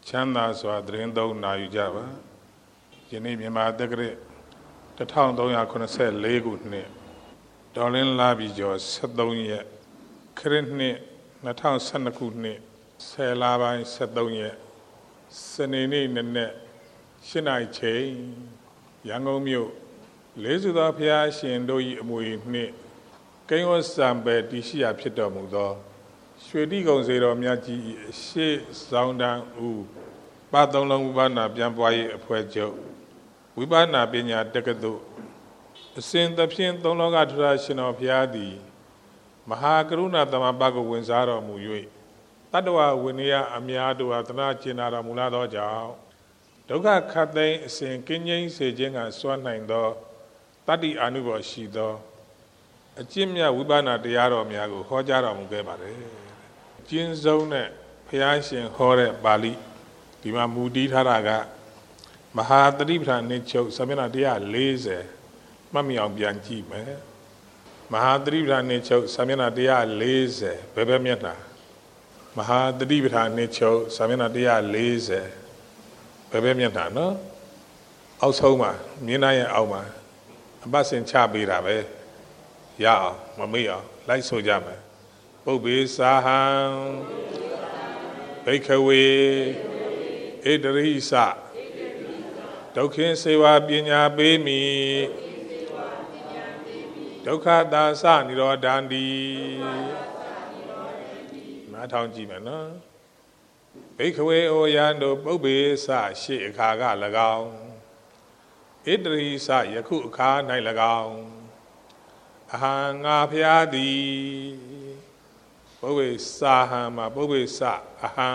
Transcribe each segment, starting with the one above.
ချမ်းသာစွာသတင်းသုံးနာယူကြပါယနေ့မြန်မာတက္ကရာ1384ခုနှစ်ဒေါ်လင်းလာပြီကျော်73ရက်ခရစ်နှစ်2012ခုနှစ်10လပိုင်း73ရက်စနေနေ့နေ့နဲ့8နာရီချိန်ရန်ကုန်မြို့လေးစုသောဘုရားရှင်တို့၏အမွေနှင့်ကိန်းဝတ်စံပဲတည်ရှိရာဖြစ်တော်မူသောရွှေတိကုံစေတော်မြတ်ကြီးအရှိဆောင်တန်းဦးပါသုံးလုံးဝိပဿနာပြန်ပွားရေးအဖွဲ့ချုပ်ဝိပဿနာပညာတက္ကသိုလ်အစဉ်သဖြင့်သုံးလောကထူထာရှင်တော်ဘုရားသည်မဟာကရုဏာသမဘကိုဝင်စားတော်မူ၍တတ္တဝဝိနည်းအများတို့ဟာသနာကျင်နာတော်မူလာသောကြောင့်ဒုက္ခခတ်သိမ်းအစဉ်ကင်းငြိမ်းစေခြင်းကစွမ်းနိုင်သောတတ္တိအာနုဘော်ရှိသောအကျင့်မြတ်ဝိပဿနာတရားတော်များကိုဟောကြားတော်မူခဲ့ပါတယ်ကျဉ်းဆုံးနဲ့ဘုရားရှင်ဟောတဲ့ပါဠိဒီမှာမူတည်ထားတာကမဟာသတိပဋ္ဌာန်နှစ်ချုပ်စာမျက်နှာ140မှတ်မိအောင်ပြန်ကြည့်မယ်မဟာသတိပဋ္ဌာန်နှစ်ချုပ်စာမျက်နှာ140ဘယ်ဘက်မျက်နှာမဟာသတိပဋ္ဌာန်နှစ်ချုပ်စာမျက်နှာ140ဘယ်ဘက်မျက်နှာနော်အောက်ဆုံးမှာမြင်းသားရဲ့အောက်မှာအပတ်စဉ်ချပေးတာပဲရအောင်မမေ့အောင်လိုက်ဆိုကြမယ်ပုပ္ပေစာဟံဘိက္ခဝေဣတရိစဒုက္ခစေဝပညာပေးမိဒုက္ခသာစនិရောဓန္တိနားထောင်ကြည့်မယ်နော်ဘိက္ခဝေဩယံတို့ပုပ္ပေစရှေ့အခါက၎င်းဣတရိစယခုအခါ၌၎င်းအဟံငါဖျားသည်ပုပ္ပေစာဟံမှာပုပ္ပေစအဟံ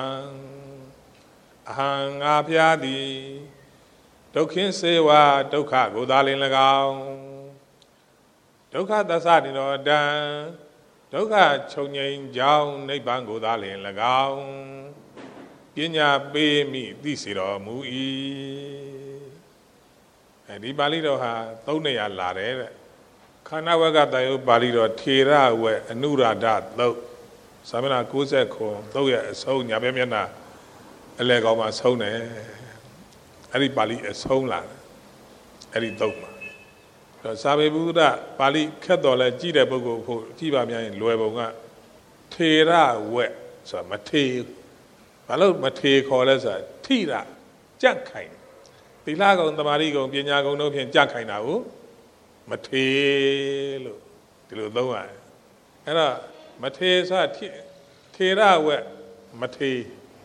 ငါဖျားသည်ဒုက္ခစေဝဒုက္ခကိုသာလင်၎င်းဒုက္ခသစ္စာនិရောဓံဒုက္ခချုပ်ငြိမ်းကြောင်းနိဗ္ဗာန်ကိုသာလင်၎င်းပညာပေးမိသိစေတော်မူ၏ဒီပါဠိတော်ဟာ၃နေရာလာတယ်တဲ့ခန္ဓာဝကတယုပါဠိတော်ထေရဝေအနုရာဒသုတ်စာမျက်နှာ90ခုသုတ်ရဲ့အဆုံးညာဘက်မျက်နှာအလယ်ကောင်မှာဆုံးတယ်အဲ့ဒီပါဠိအဆုံးလာတယ်အဲ့ဒီသုတ်မှာစာပေဘုဒ္ဓပါဠိခက်တော်လဲကြည့်တဲ့ပုဂ္ဂိုလ်ဖို့ကြည့်ပါများရင်လွယ်ပုံကထေရဝေဆိုတာမထေဘာလို့မထေခေါ်လဲဆိုတာထိရကြက်ခိုင်သီလကုံသမာဓိကုံပညာကုံတို့ဖြင့်ကြက်ခိုင်တာကိုမထေလို့ဒီလိုသုံးရတယ်အဲ့တော့မထေဆိုတာထေရဝေမထေ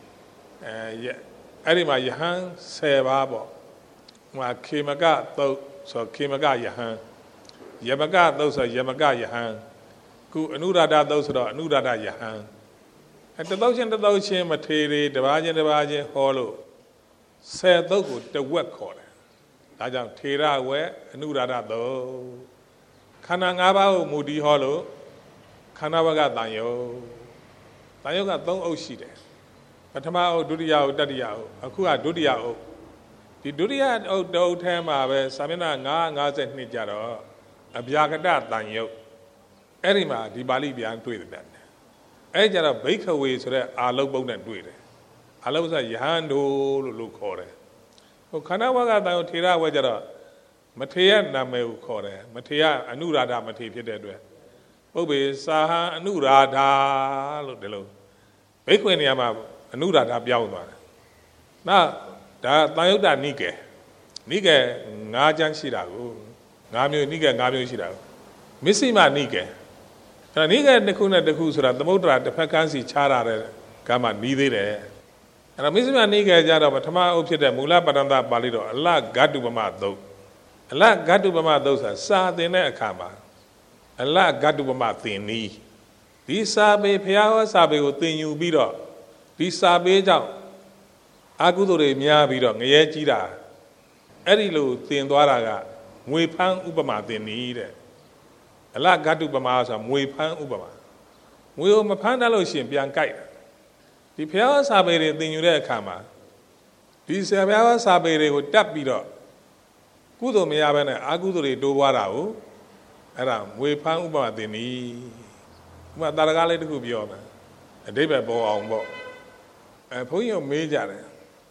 အဲ့ဒီမှာယဟန်10ပါးပေါ့ဟိုခေမကသုတ်ဆိုခေမကယဟန်ယမကသုတ်ဆိုယမကယဟန်ခုအနုရာဒသုတ်ဆိုတော့အနုရာဒယဟန်တသုတ်ချင်းမထေတွေတပါးချင်းဟောလို့10သုတ်ကိုတဝက်ခေါ်တယ်ဒါကြောင့်ထေရဝေအနုရာဒသုတ်ခန္ဓာ၅ပါးကိုမူတည်ဟောလို့ခန္ဓာဝကတန်ယုတ်က3အုပ်ရှိတယ်ပထမအုပ်ဒုတိယအုပ်တတိယအုပ်အခုကဒုတိယအုပ်ဒီဒုတိယအုပ်တုပ်ထဲမှာပဲစာမျက်နှာ952ကြတော့အဗျာကတတန်ယုတ်အဲ့ဒီမှာဒီပါဠိပြန်တွေ့တယ်အဲ့ကြတော့ဘိက္ခဝေဆိုတဲ့အာလုတ်ပုံနဲ့တွေ့တယ်အာလုတ်ဆိုယဟန်တို့လို့ခေါ်တယ်ဟိုခန္ဓာဝကတန်ယုတ်ထေရဝဲကြတော့မထေရနာမည်ကိုခေါ်တယ်မထေရအနုရာဒမထေဖြစ်တဲ့အတွက်ပုပ္ပေစာဟံအနုရာဒလို့ဒီလိုဘိက္ခဝေနေရာမှာအနုရာဒပြောင်းသွားတယ်နောက်ဒါတန်ယုတ်တနိကေ9ချမ်းရှိတာကို9မျိုးနိကေ9မျိုးရှိတာကိုမစ္စည်းမနိကေအဲ့နိကေတစ်ခုနဲ့တစ်ခုဆိုတာသမုဒ္ဒရာတစ်ဖက်ကန်းစီခြားရတဲ့ကမှနီးသေးတယ်အဲ့တော့မစ္စည်းမနိကေကြတော့ပထမအုပ်ဖြစ်တဲ့မူလပတ္တန္တပါဠိတော်အလဂတ္တုပမသုတ်အလဂတ္တုပမသုတ်ဆိုတာစာသင်တဲ့အခါမှာအလဂတ္တုပမသင်နည်းဒီစာပေဘုရားဟောစာပေကိုသင်ယူပြီးတော့ဒီစာပေကြောင့်အကုသိုလ်တွေများပြီးတော့ငရဲကြီးတာအဲ့ဒီလိုသင်သွားတာကငွေဖန်းဥပမာသင်နည်းတဲ့အလဂတ္တုပမာဆိုတာငွေဖန်းဥပမာငွေကိုမဖန်းတတ်လို့ရှိရင်ပြန်ကြိုက်တယ်ဒီဘုရားစာပေတွေသင်ယူတဲ့အခါမှာဒီဆရာဘုရားစာပေတွေကိုတတ်ပြီးတော့ကုသိုလ်မရဘဲနဲ့အကုသိုလ်တွေတိုးပွားတာကိုအဲ့ဒါငွေဖန်းဥပမာသင်နည်းဥပမာတာရကလေးတစ်ခုပြောမယ်အဓိပ္ပာယ်ပေါ်အောင်ပေါ့ဘုန်းကြီးကမေးကြတယ်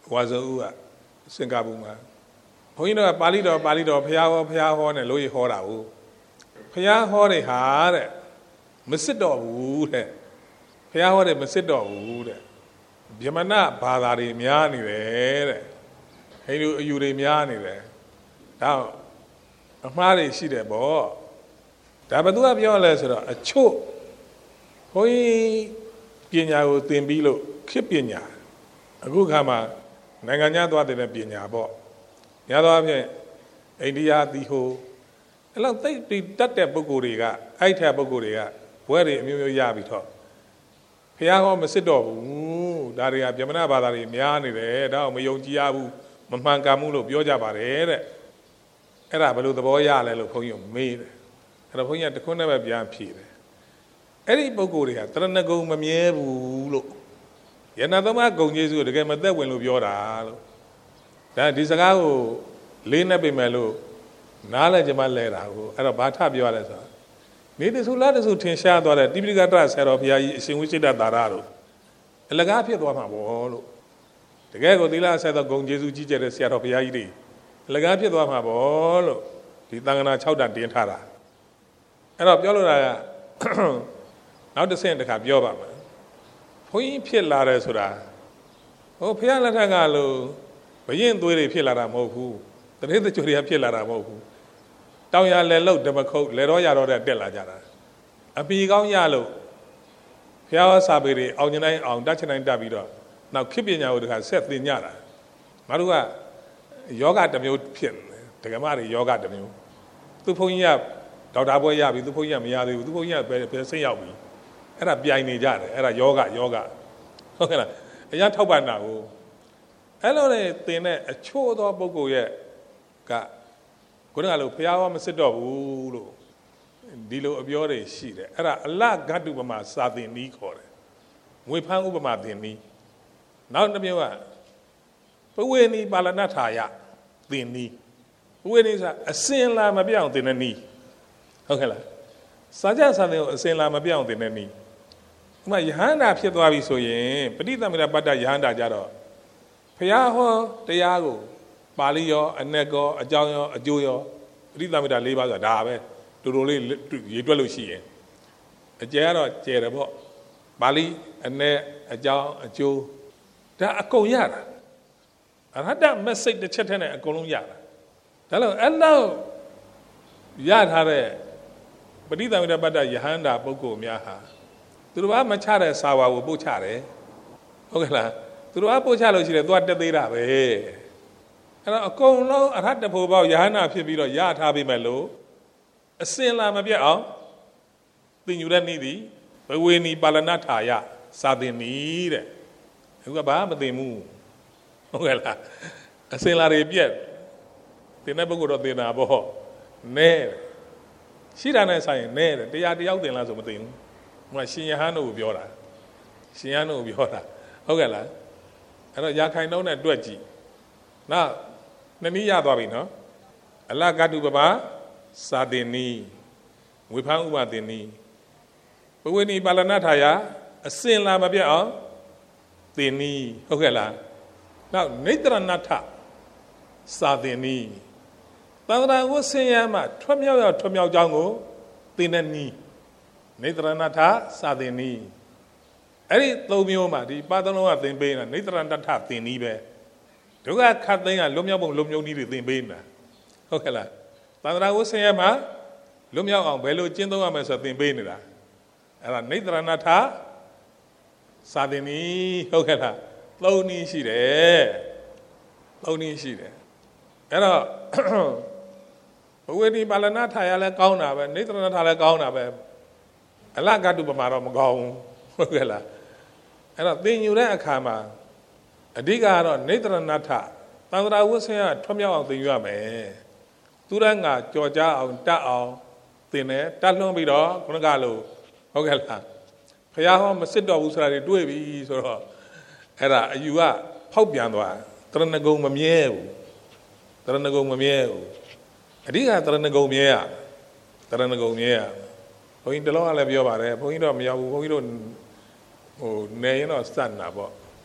ဝါဇုကစင်ကာပူမှာဘုန်းကြီးတို့ကပါဠိတော်ဖျားဟောနဲ့လို့ရဟောတာကိုဖျားဟောတွေဟာတဲ့မစစ်တော့ဘူးတဲ့ဖျားဟောတယ်မစစ်တော့ဘူးတဲ့ဗျမနဘာသာတွေများနေတယ်တဲ့ဟိန္ဒူအယူတွေများနေတယ်ဒါအမှားတွေရှိတယ်ပေါ့ဒါဘယ်သူကပြောလဲဆိုတော့အချို့ဘုန်းကြီးပညာကိုသင်ပြီးလို့ခေတ်ပညာအခုခါမှာနိုင်ငံခြားသွားတဲ့ပညာပေါ့ညာတော့အဖြစ်အိန္ဒိယသီဟိုအဲ့လောက်သိတတ်တဲ့ပုဂ္ဂိုလ်တွေကအဲ့ထက်ပုဂ္ဂိုလ်တွေကဘွဲတွေအမျိုးမျိုးရပြီးတော့ဖះဟောမစစ်တော့ဘူးဒါတွေကဗျမနဘာသာတွေများနေတယ်ဒါအောင်မယုံကြည်ရဘူးမမှန်ကန်ဘူးလို့ပြောကြပါတယ်တဲ့အဲ့ဒါဘယ်လိုသဘောရလဲလို့ဘုန်းကြီးမေးတယ်အဲ့တော့ဘုန်းကြီးကတခွန်းနဲ့ပဲပြန်ဖြေတယ်အဲ့ဒီပုဂ္ဂိုလ်တွေကတရဏဂုံမမြဲဘူးလို့ယန္တသမဂုံကျေးဇူးတကယ်မသက်ဝင်လို့ပြောတာလို့ဒါဒီစကားကိုလေးနဲ့ပြင်မယ်လို့နားလဲကြမလဲတာကိုအဲ့တော့ဘာထပြောရလဲဆိုတော့နေတဆူလာတဆူထင်ရှားသွားတဲ့တိပိဋကတဆရာတော်ဘုရားကြီးအရှင်ဝိစိတ္တသာရတို့အလကားဖြစ်သွားမှာပေါ့လို့တကယ်ကိုသီလဆက်သောဂုံကျေးဇူးကြီးကျယ်တဲ့ဆရာတော်ဘုရားကြီးတွေအလကားဖြစ်သွားမှာပေါ့လို့ဒီသံဃနာ6တန်တင်းထားတာအဲ့တော့ပြောလို့တာကနောက်တစ်ဆင့်တစ်ခါပြောပါမယ်ဘုန်းကြီးဖြစ်လာတယ်ဆိုတာဟိုဘုရားလက်ထက်ကလို့ဘရင်သွေးတွေဖြစ်လာတာမဟုတ်ဘူးတတိတကြွတွေကဖြစ်လာတာမဟုတ်ဘူးတောင်ရလဲလို့ဓမ္မခုတ်လဲတော့ရတော့တဲ့တက်လာကြတာအပီကောင်းရလို့ဘုရားစာပေတွေအောင်ကျင်တိုင်းအောင်တတ်ချင်တိုင်းတတ်ပြီးတော့နောက်ခေပညာကိုတခါဆက်သင်ကြတာငါတို့ကယောဂတစ်မျိုးဖြစ်ဒကမတွေယောဂတစ်မျိုးသူဘုန်းကြီးကဒေါက်တာဘွဲရပြီသူဘုန်းကြီးကမရသေးဘူးသူဘုန်းကြီးကပဲစိတ်ရောက်ပြီအဲ့ဒါပြိုင်နေကြတယ်အဲ့ဒါယောဂဟုတ်ကဲ့လားအရင်ထောက်ပံ့တာကိုအဲ့လိုနဲ့သင်တဲ့အချို့သောပုဂ္ဂိုလ်ရဲ့ကခုနကလို့ဘုရားဟောမစစ်တော့ဘူးလို့ဒီလိုအပြောတွေရှိတယ်အဲ့ဒါအလဂတ္တုပမာစာသင်နည်းခေါ်တယ်ငွေဖန်းဥပမာသင်နည်းနောက်တစ်မျိုးကပဝေနီပါဠနထာယသင်နည်းပဝေနီဆိုအစင်လာမပြောင်းသင်တဲ့နည်းဟုတ်ကဲ့လားစာကြစာသင်ကိုအစင်လာမပြောင်းသင်တဲ့နည်းဥပမာယဟန္တာဖြစ်သွားပြီဆိုရင်ပဋိသမ္မာပတ္တယဟန္တာကြတော့ဘုရားဟောတရားကိုပါဠိရောအနက်ရောအကြောင်းရောအကျိုးရောပဋိသမ္မာ၄ပါးဆိုတာဒါပဲတူတူလေးရေးတွက်လို့ရှိရင်အကျယ်ကတော့ကျယ်တယ်ပေါ့ပါဠိအနက်အကြောင်းအကျိုးဒါအကုန်ရတာအရဟတမက်စိတ်တစ်ချက်တည်းနဲ့အကုန်လုံးရတာဒါလို့အဲ့လောက်ရထားတဲ့ပဋိသမ္မာပတ္တယဟန္တာပုဂ္ဂိုလ်များဟာသူတို့ကမချတဲ့စာဝါကိုပို့ချတယ်ဟုတ်ကဲ့လားသူတို့ကပို့ချလို့ရှိတယ်သူကတက်သေးတာပဲအဲ့တော့အကုန်လုံးအရဟတဖို့ပေါက်ယဟန္တာဖြစ်ပြီးတော့ရထားပြီမဲ့လို့အစင်လာမပြတ်အောင်သင်ယူတဲ့နည်းသည်ဘဝေနီပါဠနထာယစာသင်နည်းတဲ့အခုကဘာမသိဘူးဟုတ်ကဲ့လားအစင်လာတွေပြက်သင်တဲ့ပုဂ္ဂိုလ်တော့သင်တာပေါ့နဲရှိတာနဲ့ဆိုင်နဲတယ်တရားတယောက်သင်လားဆိုမသိဘူးဟိုကရှင်ယဟန်တို့ကိုပြောတာရှင်ယဟန်တို့ကိုပြောတာဟုတ်ကဲ့လားအဲ့တော့ရာခိုင်နှုန်းနဲ့တွက်ကြည့်နောက်နှစ်နည်းရသွားပြီနော်အလကတုပပစာသင်နည်းဝေဖန်ဥပသင်နည်းပဝေနီပါဠနထာယအစင်လာမပြတ်အောင်သင်နည်းဟုတ်ကဲ့လားနောက်နိတရဏထစာသင်နည်းသံဃာဝဆင်းရဲမှထွတ်မြောက်ကြောင်းကိုသင်တဲ့နည်းနိတရဏထစာသင်နည်းအဲ့ဒီသုံးမျိုးမှာဒီပါသုံးလုံးကသင်ပေးနေတာနိတရဏထသင်နည်းပဲဒုက္ခခတ်သိမ်းကလွတ်မြောက်ပုံလွတ်မြောက်နည်းတွေသင်ပေးနေတာဟုတ်ကဲ့လားသံဃာဝဆင်းရဲမှလွတ်မြောက်အောင်ဘယ်လိုကျင့်သုံးရမလဲဆိုသင်ပေးနေတာအဲ့ဒါနိတရဏထစာသင်နည်းဟုတ်ကဲ့လားသုံးနည်းရှိတယ်သုံးနည်းရှိတယ်အဲ့တော့ဘဝတိပါဠနထာယလည်းကောင်းတာပဲနိတရဏထလည်းကောင်းတာပဲအလကတုပမာတော့မကောင်းဘူးဟုတ်ကဲ့လားအဲ့တော့သင်ယူတဲ့အခါမှာအဓိကကတော့နိတရဏထသံဃာဝဆင်းရဲထွတ်မြောက်အောင်သင်ယူရမယ်သူရငါကြော်ကြားအောင်တတ်အောင်သင်တယ်တတ်လွှမ်းပြီးတော့ခုနကလို့ဟုတ်ကဲ့လားဘုရားဟောမစစ်တော့ဘူးဆိုတာတွေတွေ့ပြီဆိုတော့အဲ့ဒါအယူကဖောက်ပြန်သွားတရဏဂုံမမြဲဘူးတရဏဂုံမမြဲဘူးအဓိကတရဏဂုံမြဲရတရဏဂုံမြဲရဘုန်းကြီးတလောကလည်းပြောပါတယ်ဘုန်းကြီးတော့မရောက်ဘူးဘုန်းကြီးတို့ဟိုနေရင်တော့စတ်နာပေါ့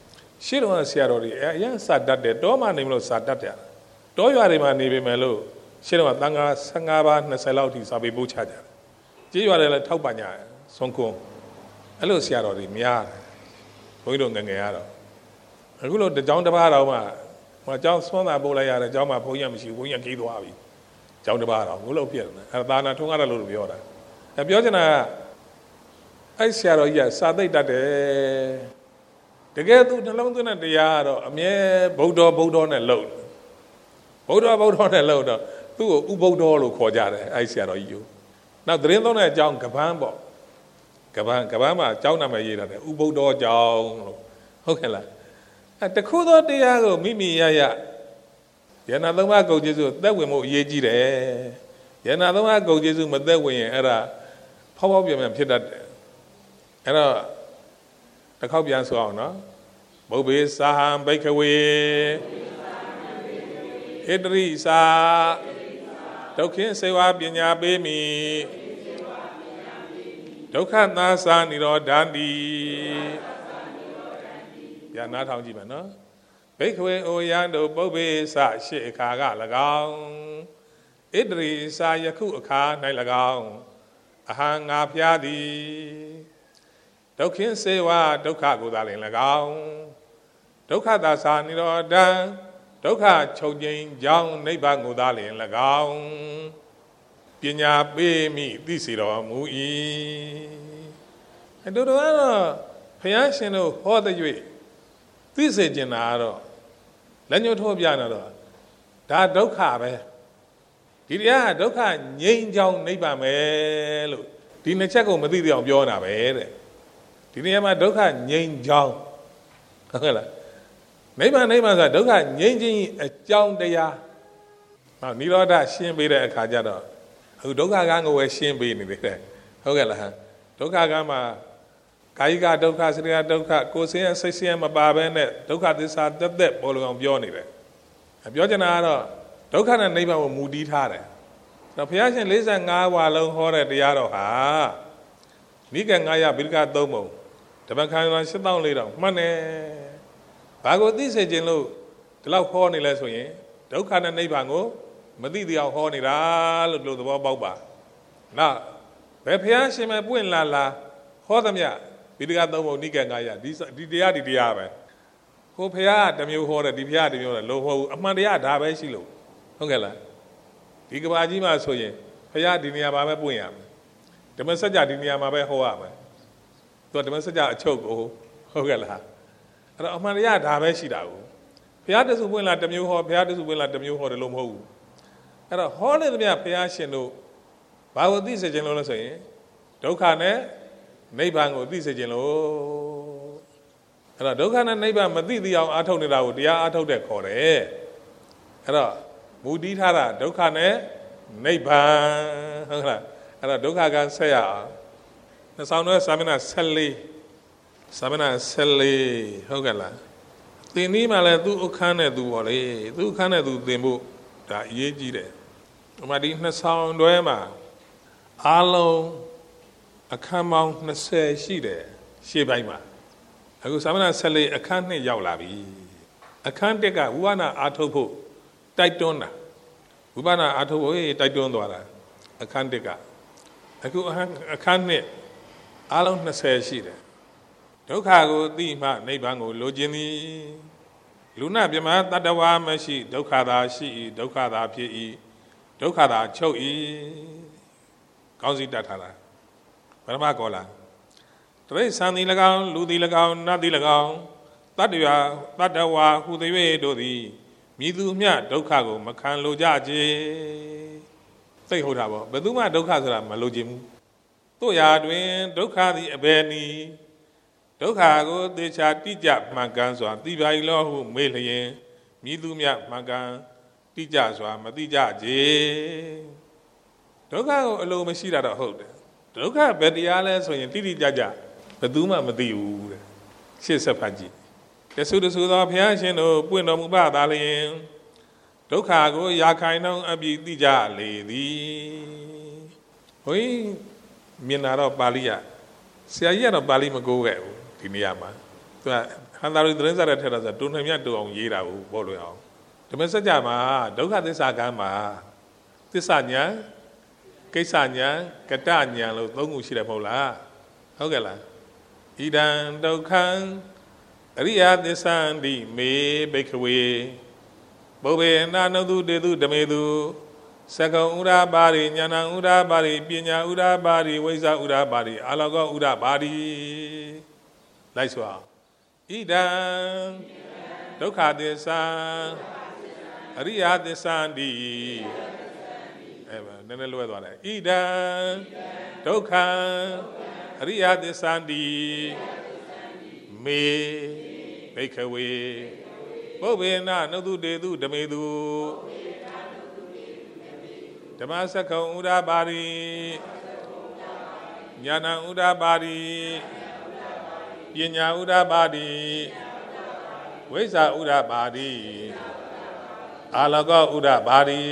ရှေ့တော့ဆရာတော်တွေအရင်စာတတ်တယ်တောမှနေမလို့စာတတ်တယ်တောရွာတွေမှာနေပေမဲ့လို့ရှေ့တော့တန်ခါ15ပါး20လောက်ထိစာပေပို့ချကြတယ်ကြေးရွာတွေလည်းထောက်ပံ့ကြတယ်ဆုံးကုန်းအဲ့လိုဆရာတော်တွေများတယ်ဘုန်းကြီးတို့ငငယ်ရတော့အခုလို့တကြောင်တစ်ပါးတော့မှကျောင်းဆွမ်းတာပို့လိုက်ရတယ်ကျောင်းမှာဘုန်းကြီးမရှိဘူးဘုန်းကြီးကြီးသွားပြီကျောင်းတစ်ပါးတော့ဘုလို့ဖြစ်တယ်အဲ့ဒါသာနာထုံးရတယ်လို့ပြောတာအဲ့ပြောချင်တာအဲ့ဆရာတော်ကြီးကစာသိတတ်တယ်တကယ်သူနှလုံးသွင်းတဲ့တရားကတော့အမြဲဗုဒ္ဓနဲ့လှုပ်ဗုဒ္ဓနဲ့လှုပ်တော့သူ့ကိုဥဗုဒ္ဓလို့ခေါ်ကြတယ်အဲ့ဆရာတော်ကြီးကိုနောက်သတင်းသုံးတဲ့အကြောင်းကပန်းပေါ့ကပန်းမှာအကြောင်းနာမည်ရေးထားတယ်ဥဗုဒ္ဓအကြောင်းလို့ဟုတ်ကဲ့လားတခုသောတရားကိုမိမိရယယန္နာသုံးပါးကုန်ကျေးဇူးသက်ဝင်မှုအရေးကြီးတယ်ယန္နာသုံးပါးကုန်ကျေးဇူးမသက်ဝင်ရင်အဲ့ဒါဖောက်ပြန်ဖြစ်တတ်တယ်အဲ့တော့တစ်ခေါက်ပြန်ဆိုအောင်နော်ဘုဗ္ဗေသာဟံဘိက္ခဝေဣတရိသာဒုက္ခစေဝပညာပေးမိဒုက္ခသာသနိရောဓန္တိရနာထောင်ကြည့်မယ်နော်ဘိက္ခဝေအိုယံတို့ပုဗ္ဗေသရှေအခါက၎င်းဣတရိသာယခုအခါ၌၎င်းအဟံငါဖျားသည်ဒုက္ခစေဝဒုက္ခကိုသာလင်၎င်းဒုက္ခသာသနိရောဓံဒုက္ခချုပ်ငြိမ်းကြောင်းနိဗ္ဗာန်ကိုသာလင်၎င်းပညာပေးမိသိစေတော်မူ၏အတူတူကတော့ဘုရားရှင်တို့ဟောတဲ့၍သိစေချင်တာကတော့လက်ညှိုးထိုးပြနေတော့ဒါဒုက္ခပဲဒီတရားကဒုက္ခငြိမ်းကြောင်းနိဗ္ဗာန်ပဲလို့ဒီနှစ်ချက်ကိုမသိသေးအောင်ပြောနေတာပဲတဲ့ဒီနေရာမှာဒုက္ခငြိမ်းကြောင်းဟုတ်ကဲ့လားနိဗ္ဗာန်ဆိုတာဒုက္ခငြိမ်းခြင်းအကြောင်းတရားဟောနိရောဓရှင်းပေးတဲ့အခါကျတော့အခုဒုက္ခကံကိုပဲရှင်းပေးနေတယ်ဟုတ်ကဲ့လားဒုက္ခကံမှာကာယကဒုက္ခစရိယဒုက္ခကိုယ်ဆင်းရဲစိတ်ဆင်းရဲမပါဘဲနဲ့ဒုက္ခသစ္စာတက်တက်ပေါ်လို့အောင်ပြောနေတယ်ပြောချင်တာကတော့ဒုက္ခနဲ့နိဗ္ဗာန်ကိုမူတည်ထားတယ်တော့ဘုရားရှင်45ဝါလုံးဟောတဲ့တရားတော်ဟာနိကေ900ဗိဒက3ပုံဓမ္မခန္ဓာ7400မှတ်နေဘာကိုသိစေခြင်းလို့ဒီလောက်ဟောနေလဲဆိုရင်ဒုက္ခနဲ့နိဗ္ဗာန်ကိုမသိသေးအောင်ဟောနေတာလို့သဘောပေါက်ပါနောက်ဘယ်ဘုရားရှင်မပွင့်လာဟောသမျှဗိဒက3ပုံနိကေ900ဒီတရားပဲဟိုဘုရားတစ်မျိုးဟောတယ်ဒီဘုရားတစ်မျိုးတယ်လို့ဟောဘူးအမှန်တရားဒါပဲရှိလို့ဟုတ်ကဲ့လားဒီကဘာကြီးမှာဆိုရင်ဘုရားဒီနေရာမှာပဲပွင့်ရမယ်ဓမ္မစကြာဒီနေရာမှာပဲဟောရမယ်သူကဓမ္မစကြာအချုပ်ကိုဟုတ်ကဲ့လားအဲ့တော့အမှန်တရားဒါပဲရှိတာကိုဘုရားတဆူပွင့်လာတစ်မျိုးဟောဘုရားတဆူပွင့်လာတစ်မျိုးဟောတယ်လို့မဟုတ်ဘူးအဲ့တော့ဟောနေသမျှဘုရားရှင်တို့ဘာကိုသိစေခြင်းလို့လဲဆိုရင်ဒုက္ခနဲ့နိဗ္ဗာန်ကိုသိစေခြင်းလို့အဲ့တော့ဒုက္ခနဲ့နိဗ္ဗာန်မသိသေးအောင်အားထုတ်နေတာကိုတရားအားထုတ်တဲ့ခေါ်တယ်အဲ့တော့မူတည်ထားတာဒုက္ခနဲ့နိဗ္ဗာန်ဟုတ်လားအဲ့တော့ဒုက္ခကဆက်ရအောင်နှဆောင်တော့စာမျက်နှာ14စာမျက်နှာ14ဟုတ်ကဲ့လားသင်နည်းမှာလဲသူ့အခန်းနဲ့သူပေါ့လေသူ့အခန်းနဲ့သူသင်ဖို့ဒါအရေးကြီးတယ်ဒီမှာဒီနှဆောင်တွဲမှာအားလုံးအခန်းပေါင်း20ရှိတယ်ရှေ့ပိုင်းမှာအခုစာမျက်နှာ14အခန်း2ရောက်လာပြီအခန်း1ကဝိပဿနာအားထုတ်ဖို့တိုက်တွန်းတာဝိပဿနာအားထုတ်ဖို့တိုက်တွန်းသွားတာအခန်း1ကအခုအခန်း2အားလုံး20ရှိတယ်ဒုက္ခကိုသိမှနိဗ္ဗာန်ကိုလိုချင်သည်လူနာပြမတတ္တဝါမရှိဒုက္ခသာရှိ၏ဒုက္ခသာဖြစ်၏ဒုက္ခသာချုပ်၏ကောင်းစီတတ်ထားတာပရမကောလာတရိစ္ဆာန်သည်၎င်းလူသည်၎င်းနတ်သည်၎င်းတတ္တဝါဟူသည်တို့သည်မြည်သူမျှဒုက္ခကိုမခံလိုကြကြသိဟုတ်တာပေါ့ဘယ်သူမှဒုက္ခဆိုတာမလိုချင်ဘူးတို့ရာတွင်ဒုက္ခသည်အဘယ်နည်းဒုက္ခကိုသေချာတိကျမှန်ကန်စွာသိပါ၏လောဟုမေးလျင်မြည်သူမျှမှန်ကန်တိကျစွာမသိကြကြဒုက္ခကိုအလိုမရှိတာတော့ဟုတ်တယ်ဒုက္ခဘယ်တရားလဲဆိုရင်တိတိကျကျဘယ်သူမှမသိဘူးတဲ့ရှေ့ဆက်ဖတ်ကြည့်တဆူတဆူသောဘုရားရှင်တို့ပွင့်တော်မူပါသာလျင်ဒုက္ခကိုရာခိုင်နှုန်းအပြည့်သိကြလေသည်ဟိုမြင်တာတော့ပါဠိရဆရာကြီးကတော့ပါဠိမကိုးခဲ့ဘူးဒီနေရာမှာသူကန္တာရိသရင်စားတဲ့ထက်တော့တုံနှမြတ်တူအောင်ရေးတာဘူးပေါ့လို့အောင်ဓမ္မစကြာမှာဒုက္ခသစ္စာကံမှာသစ္စာညာကိစ္စညာကတညာလို့သုံးခုရှိတယ်မဟုတ်လားဟုတ်ကဲ့လားဣဒံဒုက္ခံအရိယသစ္ဆန္တိမေဘိက္ခဝေဘုဗ္ဗေနာနုတုတေတုဓမေတုသကုံဥရပါရိညာဏဥရပါရိပညာဥရပါရိဝိဇ္ဇဥရပါရိအာလောကောဥရပါရိလိုက်ဆိုအောင်ဣဒံဒုက္ခသစ္စာအရိယသစ္ဆန္တိနည်းနည်းလွဲသွားတယ်ဣဒံဒုက္ခအရိယသစ္ဆန္တိမေဘိက္ခဝေဘုဗ္ဗေနနုတုတေတုဓမေတုဓမ္မစက္ကုံဥရပါရိညာဏဥရပါရိပညာဥရပါရိဝိဇ္ဇာဥရပါရိအာလောကောဥရပါရိ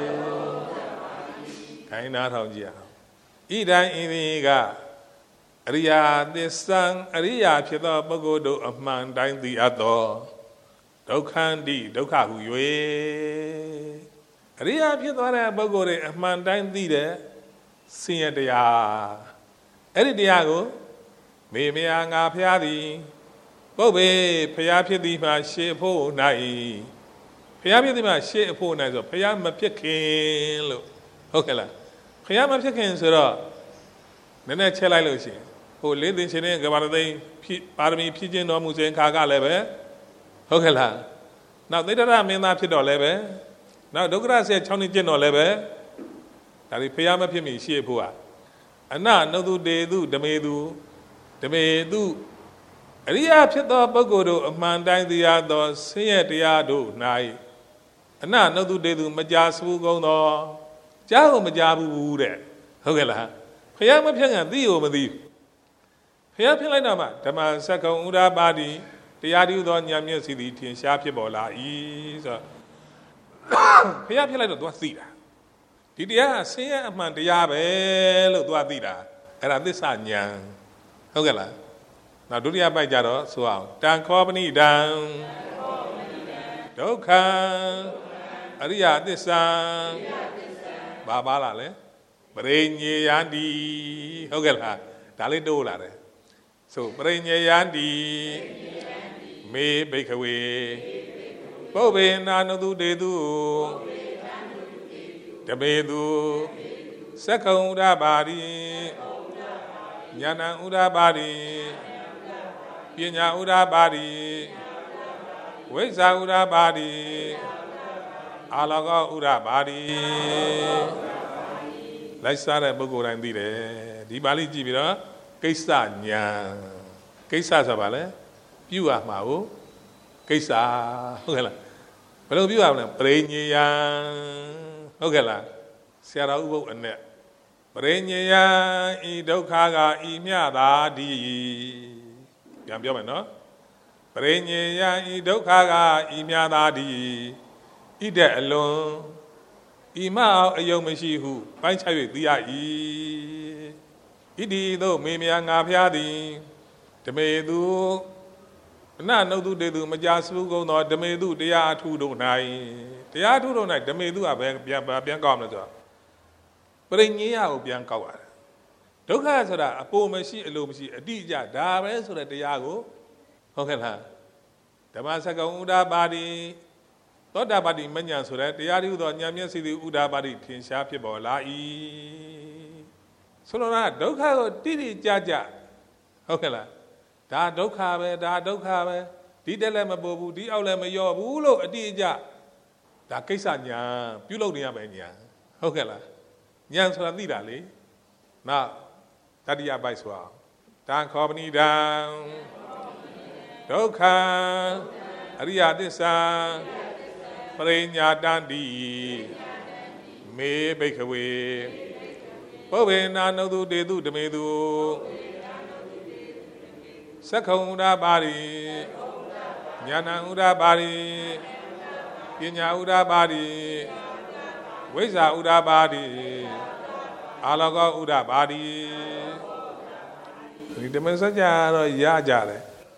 ခိုင်းနာထောင်ကြည့်အောင်ဣဒံဣတိကအရိယာသစ္စာအရိယာဖြစ်သောပုဂ္ဂိုလ်တို့အမှန်တိုင်းသိအပ်သောဒုက္ခန္တိဒုက္ခဟု၍အရိယာဖြစ်သွားတဲ့ပုဂ္ဂိုလ်တွေအမှန်တိုင်းသိတဲ့ဆင်းရဲတရားအဲ့ဒီတရားကိုမေမယာငါဖျားသည်ပုဗ္ဗေဖျားဖြစ်သည်မှာရှေ့ဖို့၌ဖျားဖြစ်သည်မှာရှေ့အဖို့၌ဆိုဖျားမဖြစ်ခင်လို့ဟုတ်ကဲ့လားဖျားမဖြစ်ခင်ဆိုတော့နည်းနည်းချက်လိုက်လို့ရှိရင်ဟိုလေးသိချင်းနဲ့ကဘာသိပါရမီဖြည့်ကျင့်တော်မူစဉ်ခါကလည်းပဲဟုတ်ကဲ့လားနောက်သိတ္တရမင်းသားဖြစ်တော့လည်းပဲနောက်ဒုက္ခရဆဲ6နှစ်ကျင့်တော့လည်းပဲဒါဒီဖျားမဖြစ်မီရှေ့ဖို့ကအနနုတုတေတုဓမေတုဓမေတုအရိယာဖြစ်သောပုဂ္ဂိုလ်တို့အမှန်တိုင်းသိရသောဆင်းရဲတရားတို့၌အနနုတုတေတုမကြာစဘူးကုန်သောကြားကိုမကြားဘူးတဲ့ဟုတ်ကဲ့လားဖျားမဖြစ်ခင်သိကိုမသိဖျားဖြစ်လိုက်တော့မှဓမ္မစက္ကုံဥရပါတိတရားတည်းသောဉာဏ်မျက်စိသည်ထင်ရှားဖြစ်ပေါ်လာ၏ဆိုတော့ဖျားဖြစ်လိုက်တော့ तू သိတာဒီတရားဆင်းရဲအမှန်တရားပဲလို့ तू သိတာအဲ့ဒါသစ္စာဉာဏ်ဟုတ်ကဲ့လားနောက်ဒုတိယပိုက်ကြတော့ဆိုအောင်တံခောပဏိတံဒုက္ခအရိယသစ္စာဘာပါလားလဲပရိညေယန္တိဟုတ်ကဲ့လားဒါလေးတိုးလာတယ်ဆိုပရိညေယန္တိမေဘိက္ခဝေပုဗ္ဗေနာနုတုတေတုဓမေတုသက္ကုံဥရပါရိညာဏဥရပါရိပညာဥရပါရိဝိဇ္ဇာဥရပါရိအာလောကောဥရပါရိလိုက်စားတဲ့ပုဂ္ဂိုလ်တိုင်းသိတယ်ဒီပါဠိကြည့်ပြီးတော့ကိစ္စညာကိစ္စဆိုပါလဲပြုရမှာကိုကိစ္စဟုတ်ကဲ့လားဘယ်လိုပြုရမလဲပရိညေယံဟုတ်ကဲ့လားဆရာတော်ဥပုပ်အနဲ့ပရိညေယံဤဒုက္ခကဤမြတာဒီပြန်ပြောမယ်နော်ပရိညေယံဤဒုက္ခကဤမြတာဒီဣတဲ့အလွန်ဤမအောင်အယုံမရှိဟုပိုင်းခြား၍သိရ၏ဣတိသို့မေမြာငါဖျားသည်ဓမေတုအနနုတုတေတုမကြာစုကုန်သောဓမေတုတရားအထုတို့၌တရားအထုတို့၌ဓမေတုကပဲပြန်ကောက်မလို့ဆိုတော့ပရိညေယကိုပြန်ကောက်ရတယ်ဒုက္ခဆိုတာအပေါ်မရှိအလိုမရှိအတိအကျဒါပဲဆိုတဲ့တရားကိုဟုတ်ကဲ့လားဓမ္မစကုံဥဒ္ဒပါတိသောတာပတိမဉ္ဇဉ်ဆိုတဲ့တရားတည်းဟူသောဉာဏ်မျက်စိသည်ဥဒ္ဒပါတိထင်ရှားဖြစ်ပေါ်လာ၏ဆိုလိုတာဒုက္ခကိုတိတိကျကျဟုတ်ကဲ့လားဒါဒုက္ခပဲဒါဒုက္ခပဲဒီတက်လည်းမပေါ်ဘူးဒီအောက်လည်းမလျော့ဘူးလို့အတိအကျဒါကိစ္စညာပြုလုပ်နေရမယ်ညာဟုတ်ကဲ့လားညာဆိုတာသိတာလေနောက်တတိယပိုက်ဆိုအောင်တံခောပဏိတံဒုက္ခအရိယသစ္စာပရိညာတန္တိမေဘိက္ခဝေပုဗ္ဗေနာနုတုတေတုဓမေတုသက္ကုံဥဒ္ဒပါရိညာဏဥဒ္ဒပါရိပညာဥဒ္ဒပါရိဝိဇ္ဇာဥဒ္ဒပါရိအာလောကောဥဒ္ဒပါရိဒီဓမ္မစကြာတော့ရကြတယ်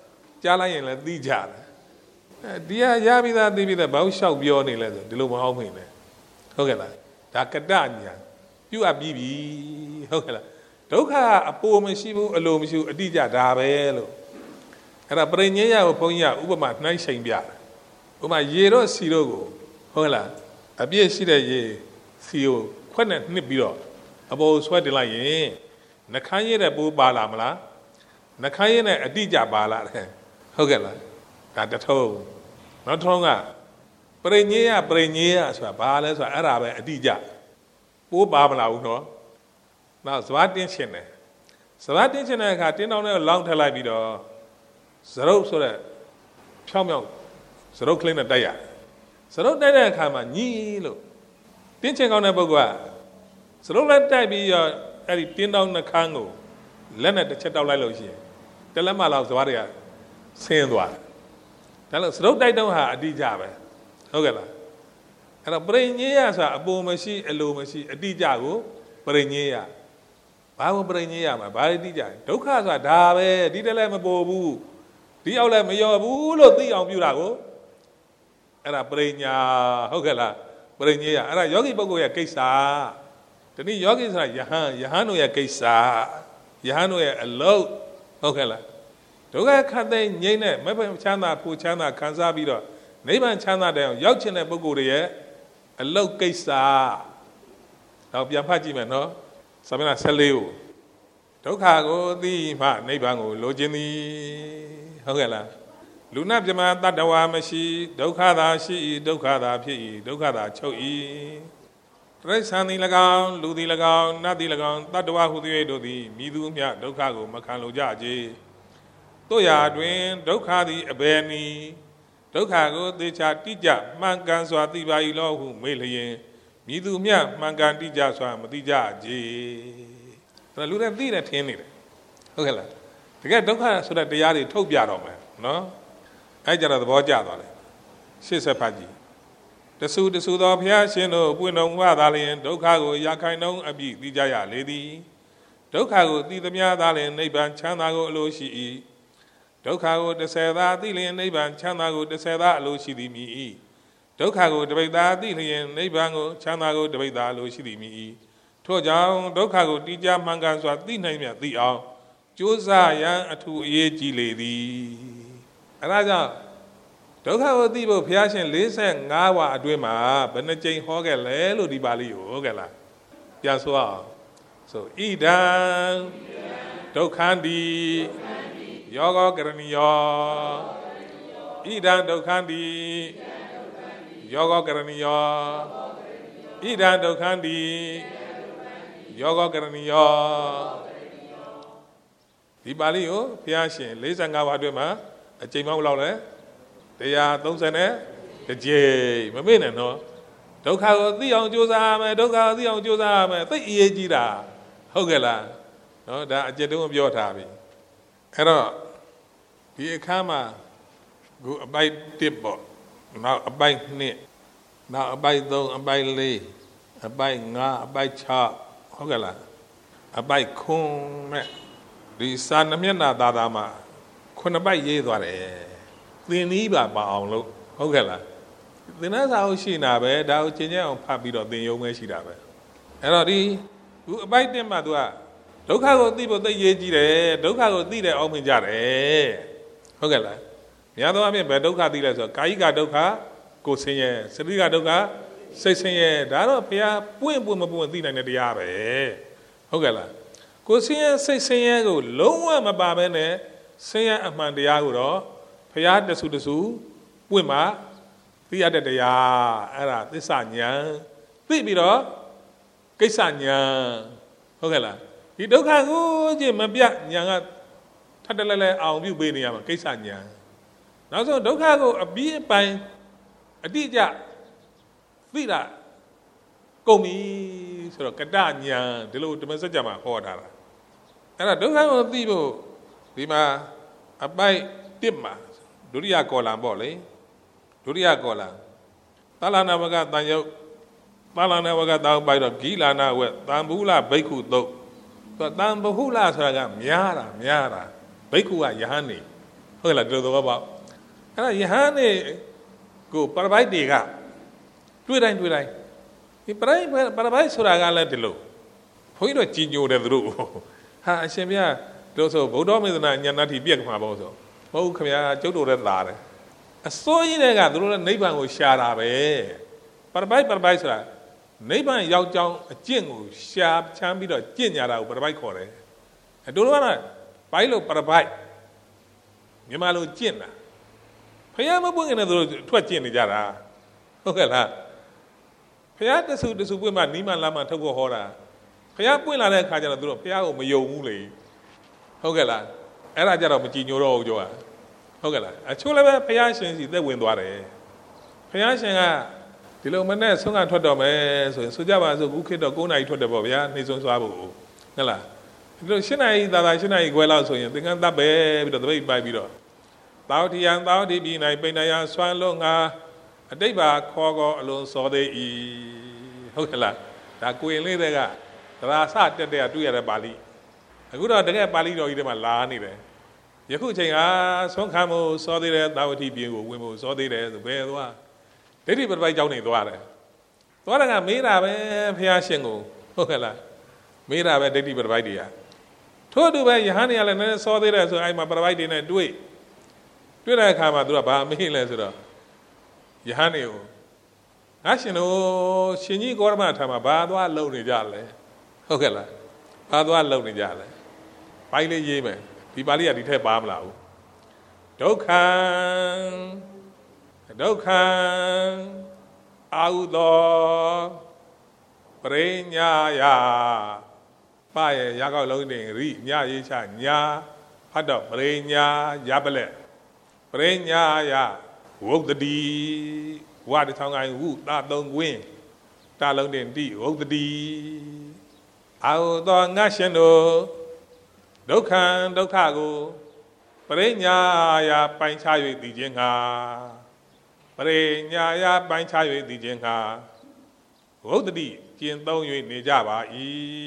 ကြားလိုက်ရင်လည်းသိကြတယ်ဒီကရပြီးသားသိပြီးသားဘာလို့ရှောက်ပြောနေလဲဆိုဒီလိုမဟုတ်မိနဲ့ဟုတ်ကဲ့လားဒါကတ္တညာပြုတ်အပ်ပြီးပြီဟုတ်ကဲ့လားဒုက္ခအပေါ်မရှိဘူးအလိုမရှိဘူးအတိအကျဒါပဲလို့အဲ့ဒါပရိညေယကိုဘုန်းကြီးကဥပမာနှိုင်းချိန်ပြတယ်ဥပမာရေတော့စီတော့ကိုဟုတ်လားအပြည့်ရှိတဲ့ရေစီကိုခွက်နဲ့နှစ်ပြီးတော့အပေါ်ဆွဲတင်လိုက်ရင်နှခမ်းရတဲ့ပိုးပါလာမလားနှခမ်းရနဲ့အတိအကျပါလာတယ်ဟုတ်ကဲ့လားဒါတထုံးနောက်ထုံးကပရိညေယဆိုတာဘာလဲဆိုတာအဲ့ဒါပဲအတိအကျပိုးပါမလာဘူးနော်နောက်ဇဝတင်းရှင်တယ်ဇဝတင်းရှင်တဲ့အခါတင်းတောင်းနဲ့လောင်းထက်လိုက်ပြီးတော့ဇရုပ်ဆိုတဲ့ဖြောင်းဖြောင်းဇရုပ်ကလေးနဲ့တိုက်ရဇရုပ်တိုက်တဲ့အခါမှာညီလို့တင်းချင်ကောင်းတဲ့ပုဂ္ဂိုလ်ကဇရုပ်လက်တိုက်ပြီးတော့အဲ့ဒီတင်းတောင်းနှခမ်းကိုလက်နဲ့တစ်ချက်တောက်လိုက်လို့ရှိရင်တလက်မလောက်ဇဝတွေကဆင်းသွားတယ်ဒါလို့ဇရုပ်တိုက်တော့ဟာအတိအကျပဲဟုတ်ကဲ့လားအဲ့တော့ပရိညေယဆိုတာအပေါ်မရှိအလိုမရှိအတိအကျကိုပရိညေယဘာလို့ပရိညေယမှာဘာအတိအကျဒုက္ခဆိုတာဒါပဲဒီတလည်းမပေါ်ဘူးဒီအောက်လည်းမလျော်ဘူးလို့သိအောင်ပြုတာကိုအဲ့ဒါပရိညာဟုတ်ကဲ့လားပရိညေယအဲ့ဒါယောဂီပုဂ္ဂိုလ်ရဲ့ကိစ္စဒီနေ့ယောဂီဆိုတာယဟန်တို့ရဲ့ကိစ္စယဟန်တို့ရဲ့အလုပ်ဟုတ်ကဲ့လားဒုက္ခခတ်တဲ့ငြိမ့်တဲ့မဘချမ်းသာဖူချမ်းသာခံစားပြီးတော့နိဗ္ဗာန်ချမ်းသာတဲ့အောင်ရောက်ချင်တဲ့ပုဂ္ဂိုလ်တွေရဲ့အလုတ်ကိစ္စတော့ပြန်ဖတ်ကြည့်မယ်နော်စာမျက်နှာ14ကိုဒုက္ခကိုသိမှနိဗ္ဗာန်ကိုလိုချင်သည်ဟုတ်ကဲ့လားလူနာပြမတတ္တဝါမရှိဒုက္ခသာရှိ၏ဒုက္ခသာဖြစ်၏ဒုက္ခသာချုပ်၏တရိစ္ဆာန်သည်၎င်းလူသည်၎င်းနတ်သည်၎င်းတတ္တဝါဟုသည်တို့သည်မိသူမျှဒုက္ခကိုမခံလိုကြကြတို့ရာတွင်ဒုက္ခသည်အဘယ်နည်းဒုက္ခကိုသေချာတိကျမှန်ကန်စွာသိပါ၏လောဟုမေးလျင်မိသူမျှမှန်ကန်တိကျစွာမသိကြကြဒါလူတွေသိတယ်ထင်နေတယ်ဟုတ်ကဲ့လားတကယ်ဒုက္ခဆိုတဲ့တရားတွေထုတ်ပြတော့မယ်နော်အဲ့ကြတော့သဘောကျသွားတယ်ရှေ့ဆက်ဖတ်ကြည့်တဆူသောဘုရားရှင်တို့ပွင့်တော်မူပါလျင်ဒုက္ခကိုရာခိုင်နှုန်းအပြည့်သိကြရလေသည်ဒုက္ခကိုသိသမျှသာလျင်နိဗ္ဗာန်ချမ်းသာကိုအလိုရှိ၏ဒုက္ခကို30သာသိလျင်နိဗ္ဗာန်ချမ်းသာကို30သာအလိုရှိသည်မြည်၏ဒုက္ခကိုတပိဋ္ဌာသိလျင်နိဗ္ဗာန်ကိုချမ်းသာကိုတပိဋ္ဌာအလိုရှိသည်မြည်၏ထို့ကြောင့်ဒုက္ခကိုတိကျမှန်ကန်စွာသိနိုင်မြတ်သိအောင်ကြိုးစားရန်အထူးအရေးကြီးလေသည်အဲဒါကြောင့်ဒုက္ခကိုသိဖို့ဘုရားရှင်45ဝါအတွင်းမှာဘယ်နှကြိမ်ဟောခဲ့လဲလို့ဒီပါဠိကိုဟုတ်ကဲ့လားပြန်ဆိုအောင်ဆိုဣဒံဒုက္ခန္တိယောဂကရဏီယောဣဒံဒုက္ခန္တိယောဂကရဏီယောဣဒံဒုက္ခန္တိယောဂကရဏီယောဒီပါဠိကိုဘုရားရှင်45ဝါအတွင်းမှာအကြိမ်ပေါင်းဘယ်လောက်လဲ130ကြိမ်မမေ့နဲ့နော်ဒုက္ခကိုသိအောင်ကြိုးစားရမယ်ဒုက္ခကိုသိအောင်ကြိုးစားရမယ်သိအရေးကြီးတာဟုတ်ကဲ့လားနော်ဒါအကျဉ်းတုံးပြောထားပြီအဲ့တော့ဒီအခါမှာခုအပိုက်1ပေါ့နောက်အပိုက်2နောက်အပိုက်3အပိုက်4အပိုက်5အပိုက်6ဟုတ်ကဲ့လားအပိုက်9နဲ့ဒီစာနှမျက်နှာသားမှာ9ပိုက်ရေးသွားတယ်သင်နည်းပါအောင်လို့ဟုတ်ကဲ့လားသင်္นานစာအုပ်ရှိနေတာပဲဒါကိုကျင့်ကြအောင်ဖတ်ပြီးတော့သင်ရုံပဲရှိတာပဲအဲ့တော့ဒီခုအပိုက်1မှာသူကဒုက္ခကိုသိဖို့သိရေးကြည့်တယ်ဒုက္ခကိုသိတဲ့အောင်မြင်ကြတယ်ဟုတ်ကဲ့လားများသောအားဖြင့်ဘယ်ဒုက္ခသိလဲဆိုတော့ကာယိကဒုက္ခကိုယ်ဆင်းရဲစရိကဒုက္ခစိတ်ဆင်းရဲဒါတော့ဘုရားပွင့်မပွင့်သိနိုင်တဲ့တရားပဲဟုတ်ကဲ့လားကိုယ်ဆင်းရဲစိတ်ဆင်းရဲကိုလုံးဝမပါဘဲနဲ့ဆင်းရဲအမှန်တရားကိုတော့ဘုရားတဆူပွင့်မှာသိရတဲ့တရားအဲ့ဒါသစ္စာဉာဏ်သိပြီးတော့ကိစ္စဉာဏ်ဟုတ်ကဲ့လားဒီဒုက္ခကိုကြည့်မပြဉာဏ်ကထပ်တလဲလဲအောင်ပြုပေးနေရမှာကိစ္စဉာဏ်နောက်ဆုံးဒုက္ခကိုအပြီးအပိုင်းအတိအကျသိတာကုန်ပြီဆိုတော့ကတ္တဉာဏ်ဒီလိုဓမ္မစကြာမှာဟောထားတာအဲ့ဒါဒုက္ခကိုသိဖို့ဒီမှာအပိုက်1မှာဒုတိယကောလံပေါ့လေဒုတိယကောလံသလနာဝကတန်ယုတ်သလနာဝကတောင်းပိုက်တော့ဂီလာနာဝက်တန်ဘူးလဘိက္ခုတုတ်တန်ဘဟုလဆိုတာကများတာဘိက္ခုကယဟန်နေဟဟုတ်လားဒီလိုသဘောပေါက်အဲ့ဒါယဟန်နဲ့ကိုပရပိုက်တွေကတွေ့တိုင်းဒီပရပိုက်ဆိုတာကလည်းဒီလိုဘုန်းကြီးတို့ကြီးညိုတယ်သူတို့ဟာအရှင်ဘုရားတို့ဆိုဗုဒ္ဓမေသနာဉာဏ်တိပြက်မှာပေါ့ဆိုမဟုတ်ခင်ဗျာကျုပ်တို့လည်းသာတယ်အစိုးရတွေကသူတို့လည်းနိဗ္ဗာန်ကိုရှာတာပဲပရပိုက်ဆိုတာနိဗ္ဗာန်ရောက်ကြောင်းအကျင့်ကိုရှာချမ်းပြီးတော့ကျင့်ကြတာကိုပရပိုက်ခေါ်တယ်တို့ကတော့ဘိုင်းလို့ပရပိုက်မြန်မာလိုကျင့်တာဖះမပွင့်ခင်နဲ့သူတို့ထွက်ကျင့်နေကြတာဟုတ်ကဲ့လားဖះတဆူပွင့်မှနီးမှလာမှထုတ်ဖို့ဟောတာဖះပွင့်လာတဲ့အခါကျတော့သူတို့ဖះကိုမယုံဘူးလေဟုတ်ကဲ့လားအဲ့ဒါကြတော့မကြည်ညိုတော့ဘူးကြောဟုတ်ကဲ့လားအချို့လည်းပဲဖះရှင်စီသက်ဝင်သွားတယ်ဖះရှင်ကဒီလိုမနဲ့ဆုံးကထွက်တော့မယ်ဆိုရင်ဆိုကြပါစို့ခုခေတ်တော့9နာရီထွက်တယ်ပေါ့ဗျာနှိမ့်ဆုံးသွားဖို့ဟုတ်လားဒီလို7နာရီသာ7နာရီခွဲလောက်ဆိုရင်သင်္ကန်းတပ်ပဲပြီးတော့တပိတ်ပိုက်ပြီးတော့သောတိယံသောတိပြည်၌ပိဏယဆွမ်းလုံးငါအတိတ်ပါခေါ်ကောအလုံးစောသေး၏ဟုတ်ကဲ့လားဒါကိုရင်လေးတွေကသရာစတက်တဲ့တွေ့ရတဲ့ပါဠိအခုတော့တကယ်ပါဠိတော်ကြီးတွေမှာလာနေတယ်ယခုချိန်ဟာဆုံးခံမှုစောသေးတဲ့သာဝတိပြည်ကိုဝင်ဖို့စောသေးတယ်ဆိုဘယ်သွားဒိဋ္ဌိပရပိုက်ကြောင်းနေသွားတယ်သွားတယ်ကမေးတာပဲဘုရားရှင်ကိုဟုတ်ကဲ့လားမေးတာပဲဒိဋ္ဌိပရပိုက်တွေကထို့တူပဲယဟန်တွေကလည်းနည်းနည်းစောသေးတယ်ဆိုအဲ့မှာပရပိုက်တွေနဲ့တွေ့တဲ့အခါမှာသူကဘာမေးလဲဆိုတော့ယဟန်တွေကိုငါရှင်တို့ရှင်ကြီးကောရမထာမှာဘာသွားလုံနေကြလဲဟုတ်ကဲ့လားဘာသွားလုံနေကြလဲဘိုင်းလေးရေးမယ်ဒီပါဠိကဒီထက်ပါမလားဘူးဒုက္ခံအာဟုသောပရိညာယပါရဲ့ရကောက်လုံးနေရိညရေးချညာဖတ်တော့ပရိညာရပလက်ပရိညာယဝုဒ္ဓတိဝါတထောင်းကိုင်းဝုတာသုံးကွင်းတာလုံးတင်တိဝုဒ္ဓတိအာဟုသောငါရှင်တို့ဒုက္ခကိုပရိညာယပိုင်းခြား၍သိခြင်းငါပရိညာယပိုင်းခြား၍သိခြင်းငါဝုဒ္ဓတိကျင့်သုံး၍နေကြပါ၏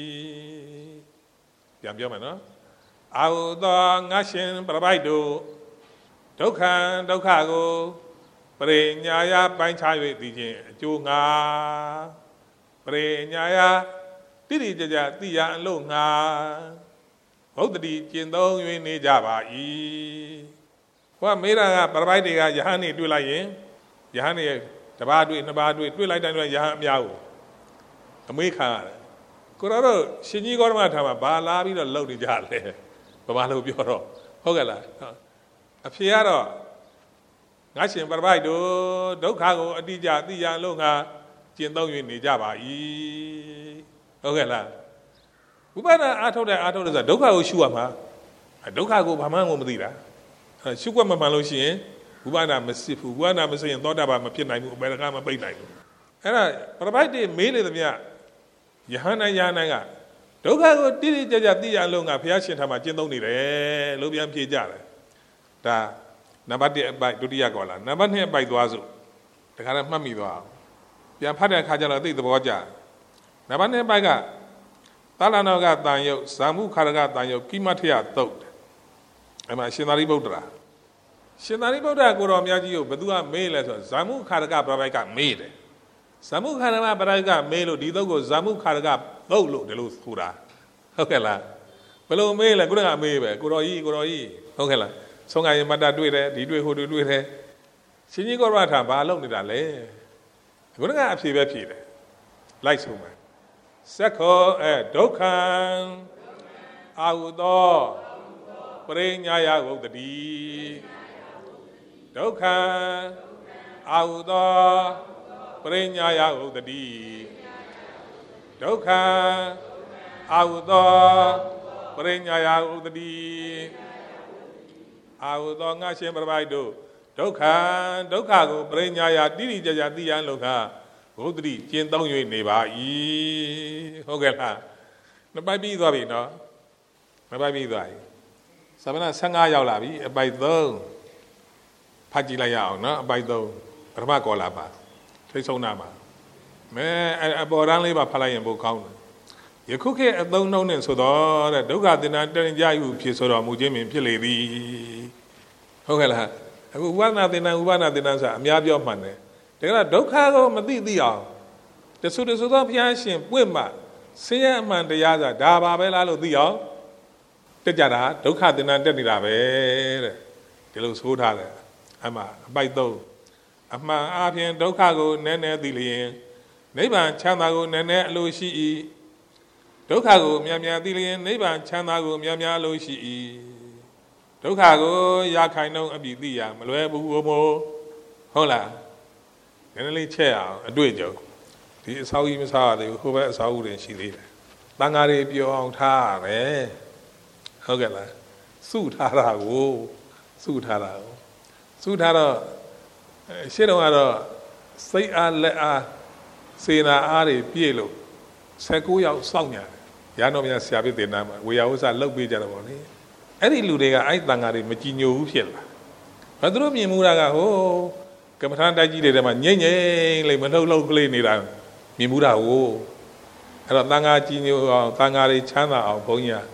ပြန်ပြောမယ်နော်အာဟုသောငါရှင်ပရပိုက်တို့ဒုက္ခကိုပရိညာယပိုင်းခြား၍သိခြင်းအကျိုးငါပရိညာယတိတိကျကျသိရအလို့ငါဝုဒ္ဓတိကျင့်သုံး၍နေကြပါ၏ဟောမေးတာကပရပိုက်တွေကယဟန်နေတွေ့လိုက်ရင်ယဟန်နေတစ်ပါးတွေ့နှစ်ပါးတွေ့လိုက်တိုင်းယဟန်အများကိုအမေးခံရတယ်ကိုရောတို့ရှင်ကြီးကောရမထာမှာဘာလာပြီးတော့လှုပ်နေကြလဲဘာလို့ပြောတော့ဟုတ်ကဲ့လားအဖြေကတော့ငါရှင်ပရပိုက်တို့ဒုက္ခကိုအတိအကျသိရလို့ငါကျင့်သုံး၍နေကြပါ၏ဟုတ်ကဲ့လားဝိပဿနာအားထုတ်တဲ့ဆိုဒုက္ခကိုရှုရမှာဒုက္ခကိုဘာမှမသိတာရှုွက်မမှန်လို့ရှိရင်ဝိပဿနာမစစ်ဘူးဝိပဿနာမစစ်ရင်သောတာပန်မဖြစ်နိုင်ဘူးအပေကမပိတ်နိုင်ဘူးအဲ့ဒါပရပိုက်တွေမေးလေသမျှယဟန်နိုင်ကဒုက္ခကိုတိတိကျကျသိရလို့ငါဘုရားရှင်ထာမှာကျင့်သုံးနေတယ်လို့ပြန်ဖြေကြတယ်ဒါနံပါတ်1အပိုက်ဒုတိယကောလာနံပါတ်2အပိုက်သွားစို့တခါတော့မှတ်မိသွားအောင်ပြန်ဖတ်တဲ့အခါကျတော့သိသဘောကျနံပါတ်2အပိုက်ကသာလနောကတန်ယုတ်ဇာမှုခါရကတန်ယုတ်ကိမထယသုတ်အဲ့မှာရှင်သာရိပုတ္တရာကိုတော်မြတ်ကြီးကိုဘသူကမေးလဲဆိုဇာမှုခါရကပရပိုက်ကမေးတယ်ဇာမှုခါရကပရပိုက်ကမေးလို့ဒီသုတ်ကိုဇာမှုခါရကသုတ်လို့ဒီလိုဆိုတာဟုတ်ကဲ့လားဘယ်လိုမေးလဲကိုယ်ကမေးပဲကိုတော်ကြီးဟုတ်ကဲ့လားဆုံးကရင်မတ္တတွေ့တယ်ဒီတွေ့ဟိုတွေ့တယ်ရှင်ကြီးကောရမထာဘာလုပ်နေတာလဲကိုယ်ကအဖြေပဲဖြေတယ်လိုက်ဆုံးမယ်သက္ခောဒုက္ခံအာဟုသောပရိညာယဝုဒ္ဓတိဒုက္ခံအာဟုသောပရိညာယဝုဒ္ဓတိဒုက္ခံအာဟုသောပရိညာယဝုဒ္ဓတိအာဟုသောငါရှင်ပရပိုက်တို့ဒုက္ခကိုပရိညာယတိတိကျကျသိရန်လို့ကဝုဒ္ဓတိကျင့်သုံး၍နေပါ၏ဟုတ်ကဲ့လားနှစ်ပိုက်ပြီးသွားပြီနော်နှစ်ပိုက်ပြီးသွားပြီသမဏ15ရောက်လာပြီအပိုက်3ဖတ်ကြည့်လိုက်ရအောင်နော်အပိုက်3ပထမကောလာပါထိတ်ဆုံးနာမှာမဲအပေါ်တန်းလေးပါဖတ်လိုက်ရင်ပိုကောင်းတယ်ယခုခေတ်အသုံးနှုန်းနဲ့ဆိုတော့တဲ့ဒုက္ခသင်္ဍာတရင်ကြယူဖြစ်ဆိုတော်မူခြင်းပင်ဖြစ်လေသည်ဟဟုတ်ကဲ့လားအခုဥပနာသင်္นานဆိုတာအများပြောမှန်တယ်ဒါကဒုက္ခကိုမသိအောင်တဆူသောဘုရားရှင်ပွင့်မှဆင်းရဲအမှန်တရားဆိုတာဒါပါပဲလားလို့သိအောင်တက်ကြတာဒုက္ခသင်္นานတက်နေတာပဲတဲ့ဒီလိုဆိုထားတယ်အမှအပိုက်သုံးအမှန်အားဖြင့်ဒုက္ခကိုနည်းနည်းသိလျင်နိဗ္ဗာန်ချမ်းသာကိုနည်းနည်းအလိုရှိ၏ဒုက္ခကိုများများသိလျင်နိဗ္ဗာန်ချမ်းသာကိုများများအလိုရှိ၏ဒုက္ခကိုရခိုင်နှုန်းအပြည့်သိရမလွယ်ဘူးမို့ဟုတ်လားနည်းနည်းလေးချက်အောင်အတွေ့အကြုံဒီအစာကြီးမစားရသေးဘူးဟိုဘက်အစာဦးတွေရှိသေးတယ်တန်ဃာတွေပြောအောင်ထားရတယ်ဟုတ်ကဲ့လားစုထားတာကိုစုထားတော့ရှင်းတော့ကတော့စိတ်အားလက်အားစေနာအားတွေပြည့်လို့19ယောက်စောင့်ရတယ်ရန်တော်မြတ်ဆရာပြည့်တင်နာမှာဝေယဝဆလှုပ်ပေးကြတယ်ပေါ့လေအဲ့ဒီလူတွေကအဲ့တန်ဃာတွေမကြည်ညိုဘူးဖြစ်လာဘာသူတို့မြင်မှုတာကဟိုကမ္မထာတိုက်ကြီးတွေထဲမှာငိမ့်လေးမလှုပ်ကလေးနေတာမြင်မှုတာကိုအဲ့တော့တန်ဃာကြည်ညိုအောင်တန်ဃာတွေချမ်းသာအောင်ဘုန်းကြီးက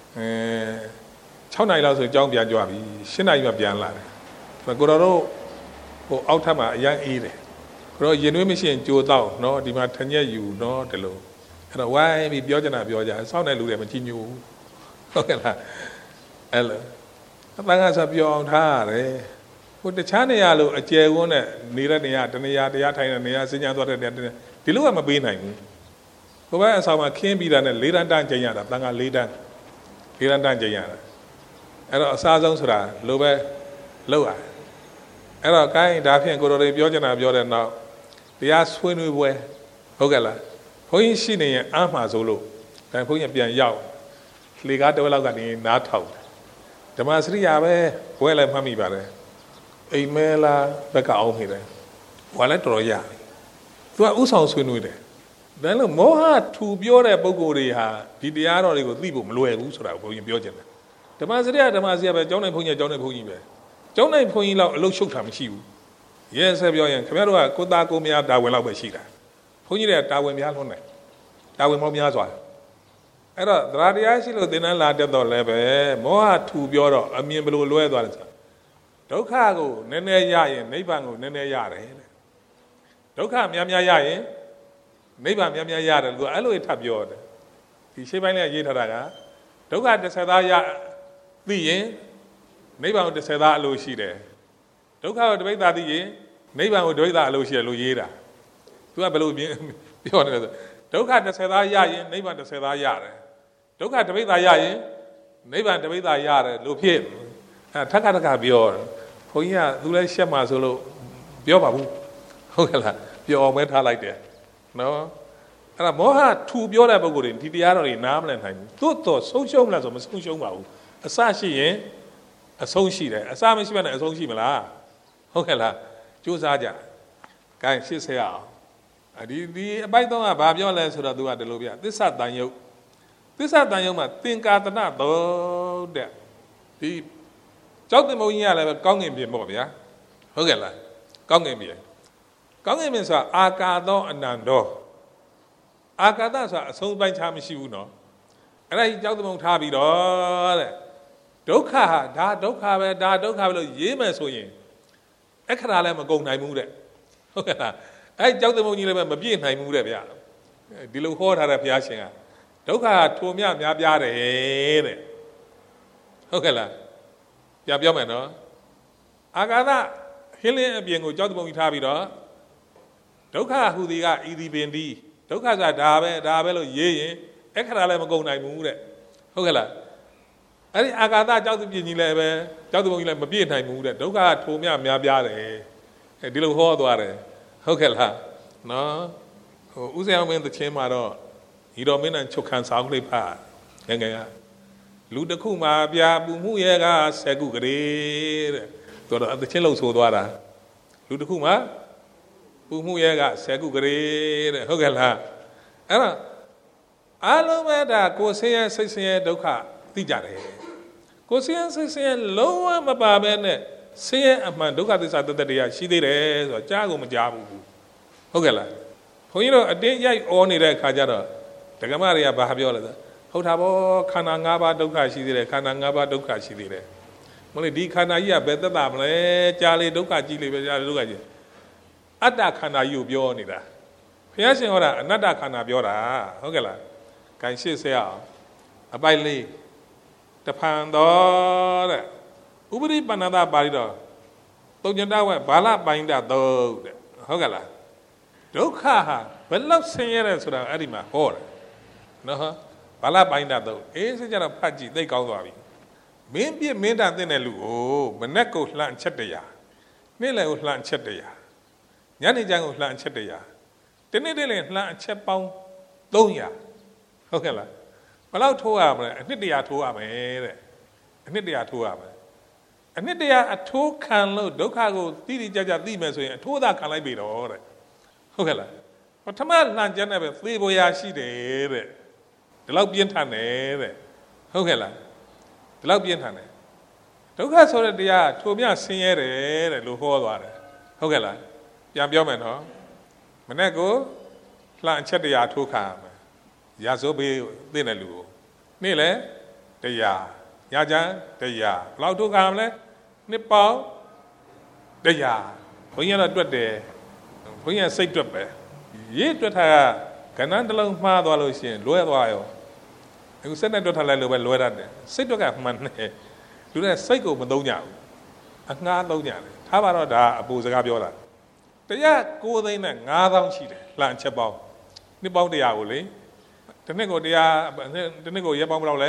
6 နာရီလောက်ဆိုကြောင်းပြန်ကြွပြီ7 နာရီမှပြန်လာတယ်ကိုတော်တို့ဟိုအောက်ထပ်မှာအရင်အေးတယ်ကိုတော့ရင်သွေးမရှိရင်ကြိုတော့နော်ဒီမှာထညက်ယူနော်ဒီလိုအဲ့တော့ဝိုင်းပြီးပြောကြစောင့်တဲ့လူတွေမကြည်ညိုဘူးဟုတ်ကဲ့လားအဲ့လိုအတန်ကဆိုပြောအောင်ထားရတယ်ဟိုတခြားနေရာလို့အကျယ်ဝန်းနဲ့နေတဲ့နေရာတနေရာတရားထိုင်တဲ့နေရာစဉ်းကြံသွားတဲ့နေရာဒီလိုကမပေးနိုင်ဘူးဟိုဘက်အဆောင်မှာခင်းပြီးတာနဲ့4 တန်းတန်းကျင်ရတာတန်က4 တန်းတန်းကျင်ရတာအဲ့တော့အစားဆုံးဆိုတာလိုပဲလောက်ရအဲ့တော့ကိုင်းဒါဖြင့်ကိုတော်တွေပြောချင်တာပြောတဲ့နောက်တရားဆွေးနွေးပွဲဟုတ်ကဲ့လားဘုန်းကြီးရှိနေရင်အားမှာဆိုလို့ဒါဘုန်းကြီးပြန်ရောက်လေကားတစ်ဝက်လောက်ကနေနားထောင်ဓမ္မစရိယာပဲဘွဲလည်းမှတ်မိပါတယ်အိမ်မဲလားဘက်ကအောင်မိတယ်ဟောလည်းတော်တော်ရသူကဥဆောင်ဆွေးနွေးတယ်ဒါလို့မောဟထူပြောတဲ့ပုံကိုယ်တွေဟာဒီတရားတော်တွေကိုသိဖို့မလွယ်ဘူးဆိုတာကိုဘုန်းကြီးပြောချင်တယ်ဓမ္မစရိယာပဲကျောင်းနိုင်ဘုန်းကြီးပဲကျောင်းနိုင်ဘုန်းကြီးလောက်အလုရှုပ်တာမရှိဘူးရဲဆက်ပြောရင်ခင်ဗျားတို့ကကိုသားကိုမယားတာဝန်လောက်ပဲရှိတာဘုန်းကြီးတွေကတာဝန်များလွန်းတယ်တာဝန်ပေါင်းများစွာအဲ့တော့သရတရားရှိလို့သင်္นานလာတက်တော့လည်းပဲမောဟထူပြောတော့အမြင်ဘလို့လွဲသွားတယ်ဆိုဒုက္ခကိုနည်းနည်းရရင်နိဗ္ဗာန်ကိုနည်းနည်းရတယ်တဲ့ဒုက္ခများများရရင်နိဗ္ဗာန်များများရတယ်သူကအဲ့လိုထပ်ပြောတယ်ဒီရှေ့ပိုင်းလေးရေးထားတာကဒုက္ခ30သားရသိရင်နိဗ္ဗာန်ကို30သားအလိုရှိတယ်ဒုက္ခကိုတပိဋ္ဌာသိရင်နိဗ္ဗာန်ကိုဒွိဋ္ဌာအလိုရှိတယ်လို့ရေးတာသူကဘယ်လိုပြောနေလဲဆိုဒုက္ခ30သားရရင်နိဗ္ဗာန်30သားရတယ်ဒုက္ခတပိဋ္ဌာရရင်နိဗ္ဗာန်တပိဋ္ဌာရတယ်လို့ဖြစ်ထပ်ခါပြောတယ်ဘုန်းကြီးကသူလည်းရှက်မှာဆိုလို့ပြောပါဘူးဟုတ်ကဲ့လားပြောအောင်ပဲထားလိုက်တယ်နော်အဲ့ဒါမောဟထူပြောတဲ့ပုဂ္ဂိုလ်တွေဒီတရားတော်တွေနားမလည်နိုင်ဘူးသို့တော်ဆုံးရှုံးမလားဆိုမဆုံးရှုံးပါဘူးအစရှိရင်အဆုံးရှိတယ်အစမရှိဘဲနဲ့အဆုံးရှိမလားဟုတ်ကဲ့လားကြိုးစားကြဂိုင်း80အောင်ဒီအပိုက်သုံးကဘာပြောလဲဆိုတော့သူကဒီလိုပြသစ္စာတန်ယုတ်မှာသင်္ကာတနာတော့တဲ့ဒီကျောက်တင်မုံကြီးကလည်းကောင်းငင်ပြင်ပေါ့ဗျာဟုတ်ကဲ့လားကောင်းငင်ပြင်ဆိုတာအာကာသောအနန္တောအာကာသဆိုတာအဆုံးပိုင်းခြားမရှိဘူးနော်အဲ့ဒါကြီးကျောက်တင်မုံထားပြီးတော့တဲ့ဒုက္ခဟာဒါဒုက္ခပဲလို့ရေးမယ်ဆိုရင်အခရာလည်းမကုန်နိုင်ဘူးတဲ့ဟုတ်ကဲ့လားအဲ့ကျောက်တင်မုံကြီးလည်းမပြည့်နိုင်ဘူးတဲ့ဗျာဒီလိုဟောထားတဲ့ဘုရားရှင်ကဒုက္ခထိုများပြားတယ်တဲ့ဟုတ်ကဲ့လားပြန်ပြောမယ်နော်အာကာသဟင်းလင်းအပြင်ကိုကြောက်တပုံကြီးထားပြီးတော့ဒုက္ခဟူသည်ကဤသည်ပင်ဒီဒုက္ခဆိုတာဒါပဲလို့ရေးရင်အခရာလည်းမကုန်နိုင်ဘူးတဲ့ဟုတ်ကဲ့လားအဲ့ဒီအာကာသကြောက်တပြင်ကြီးလည်းပဲကြောက်တပုံကြီးလည်းမပြည့်နိုင်ဘူးတဲ့ဒုက္ခထိုများပြားတယ်ဒီလိုဟောသွားတယ်ဟုတ်ကဲ့လားနော်ဟိုဥစ္စာအောင်မင်းသချင်းမှာတော့ဤတော်မင်းနဲ့ချုပ်ခံဆောင်လိုက်ပါငယ်ကလူတစ်ခုမှာပြပူမှုရဲ့က10ခုကလေးတဲ့သူတော့အချင်းလို့ဆိုသွားတာလူတစ်ခုမှာပူမှုရဲ့က10ခုကလေးတဲ့ဟုတ်ကဲ့လားအဲ့တော့အလုံးမဲ့ဒါကိုယ်ဆင်းရဲစိတ်ဆင်းရဲဒုက္ခသိကြတယ်ကိုယ်ဆင်းရဲစိတ်ဆင်းရဲလုံးဝမပါဘဲနဲ့ဆင်းရဲအမှန်ဒုက္ခသစ္စာတသက်တရားရှိသေးတယ်ဆိုတော့ကြားကိုမကြားဘူးဟုတ်ကဲ့လားဘုန်းကြီးတို့အတင်းရိုက်အော်နေတဲ့အခါကျတော့ဒကမတွေကဘာပြောလဲဆိုဟုတ်တာဗောခန္ဓာ၅ပါးဒုက္ခရှိသေးတယ်ခန္ဓာ၅ပါးဒုက္ခရှိသေးတယ်မလို့ဒီခန္ဓာကြီးကဘယ်သက်တာမလဲကြားလေဒုက္ခကြီးလေပဲကြားလေဒုက္ခကြီးအတ္တခန္ဓာကြီးကိုပြောနေတာဘုရားရှင်ဟောတာအနတ္တခန္ဓာပြောတာဟုတ်ကဲ့လားဂိုင်းရှစ်ဆရာအပိုက်လေးတဖန်တော်တဲ့ဥပရိပန္နတာပါဠိတော်တုံညတဝဲဘာလပိုင်းတာသုတ်တဲ့ဟုတ်ကဲ့လားဒုက္ခဟာဘယ်လောက်ဆင်းရဲတယ်ဆိုတာအဲ့ဒီမှာဟောတယ်နော်ဘာလပိုင်းတာသုတ်အေးစကြတော့ဖတ်ကြည့်သိကောင်းသွားပြီမင်းပြစ်မင်းတာတဲ့လူကိုမနဲ့ကိုလှန့်ချက်တရားနေ့လယ်ကိုလှန့်ချက်တရားညနေကျန်ကိုလှန့်ချက်တရားတနေ့တည်းလည်းလှန့်ချက်ပေါင်း300ဟုတ်ကဲ့လားဘယ်လောက်ထိုးရမလဲအနှစ်100ထိုးရမယ်တဲ့အနှစ်100ထိုးရမယ်အနှစ်100အထိုးခံလို့ဒုက္ခကိုတိတိကျကျသိမယ်ဆိုရင်အထိုးသာခံလိုက်ပြီတော့တဲ့ဟုတ်ကဲ့လားပထမလှန့်ချက်နဲ့ပဲသေပေါ်ရာရှိတယ်တဲ့ဒီလောက်ပြင်းထန်တယ်တဲ့ဟုတ်ကဲ့လားဒီလောက်ပြင်းထန်တယ်ဒုက္ခဆိုတဲ့တရားထိုမြဆင်းရဲတယ်တဲ့လို့ဟောသွားတယ်ဟုတ်ကဲ့လားပြန်ပြောမယ်နော်မနေ့ကလှန့်ချက်တရားထိုးခံရမယ်ရာဇိုးဘေးသိတဲ့လူကိုနေ့လေတရားညချမ်းတရားဘယ်လောက်ထိုးခံရမလဲနှစ်ပေါင်းတရားဘုန်းကြီးကတော့တွက်တယ်ဘုန်းကြီးကစိတ်တွက်ပဲရေးတွက်ထားကဏ္ဍတစ်လုံးမှားသွားလို့ရှိရင်လွဲသွားရောအခုစိတ်နဲ့တွက်ထားလိုက်လို့ပဲလွဲတတ်တယ်စိတ်တွက်ကမှန်တယ်လူတွေစိတ်ကိုမသုံးကြဘူးအငှားသုံးကြတယ်ထားပါတော့ဒါအပူစကားပြောတာတရား9သိန်းနဲ့9000ရှိတယ်လှန်ချက်ပေါင်းနှစ်ပေါင်း100ကိုလေဒီနှစ်ကိုတရားဒီနှစ်ကိုရက်ပေါင်းဘယ်လောက်လဲ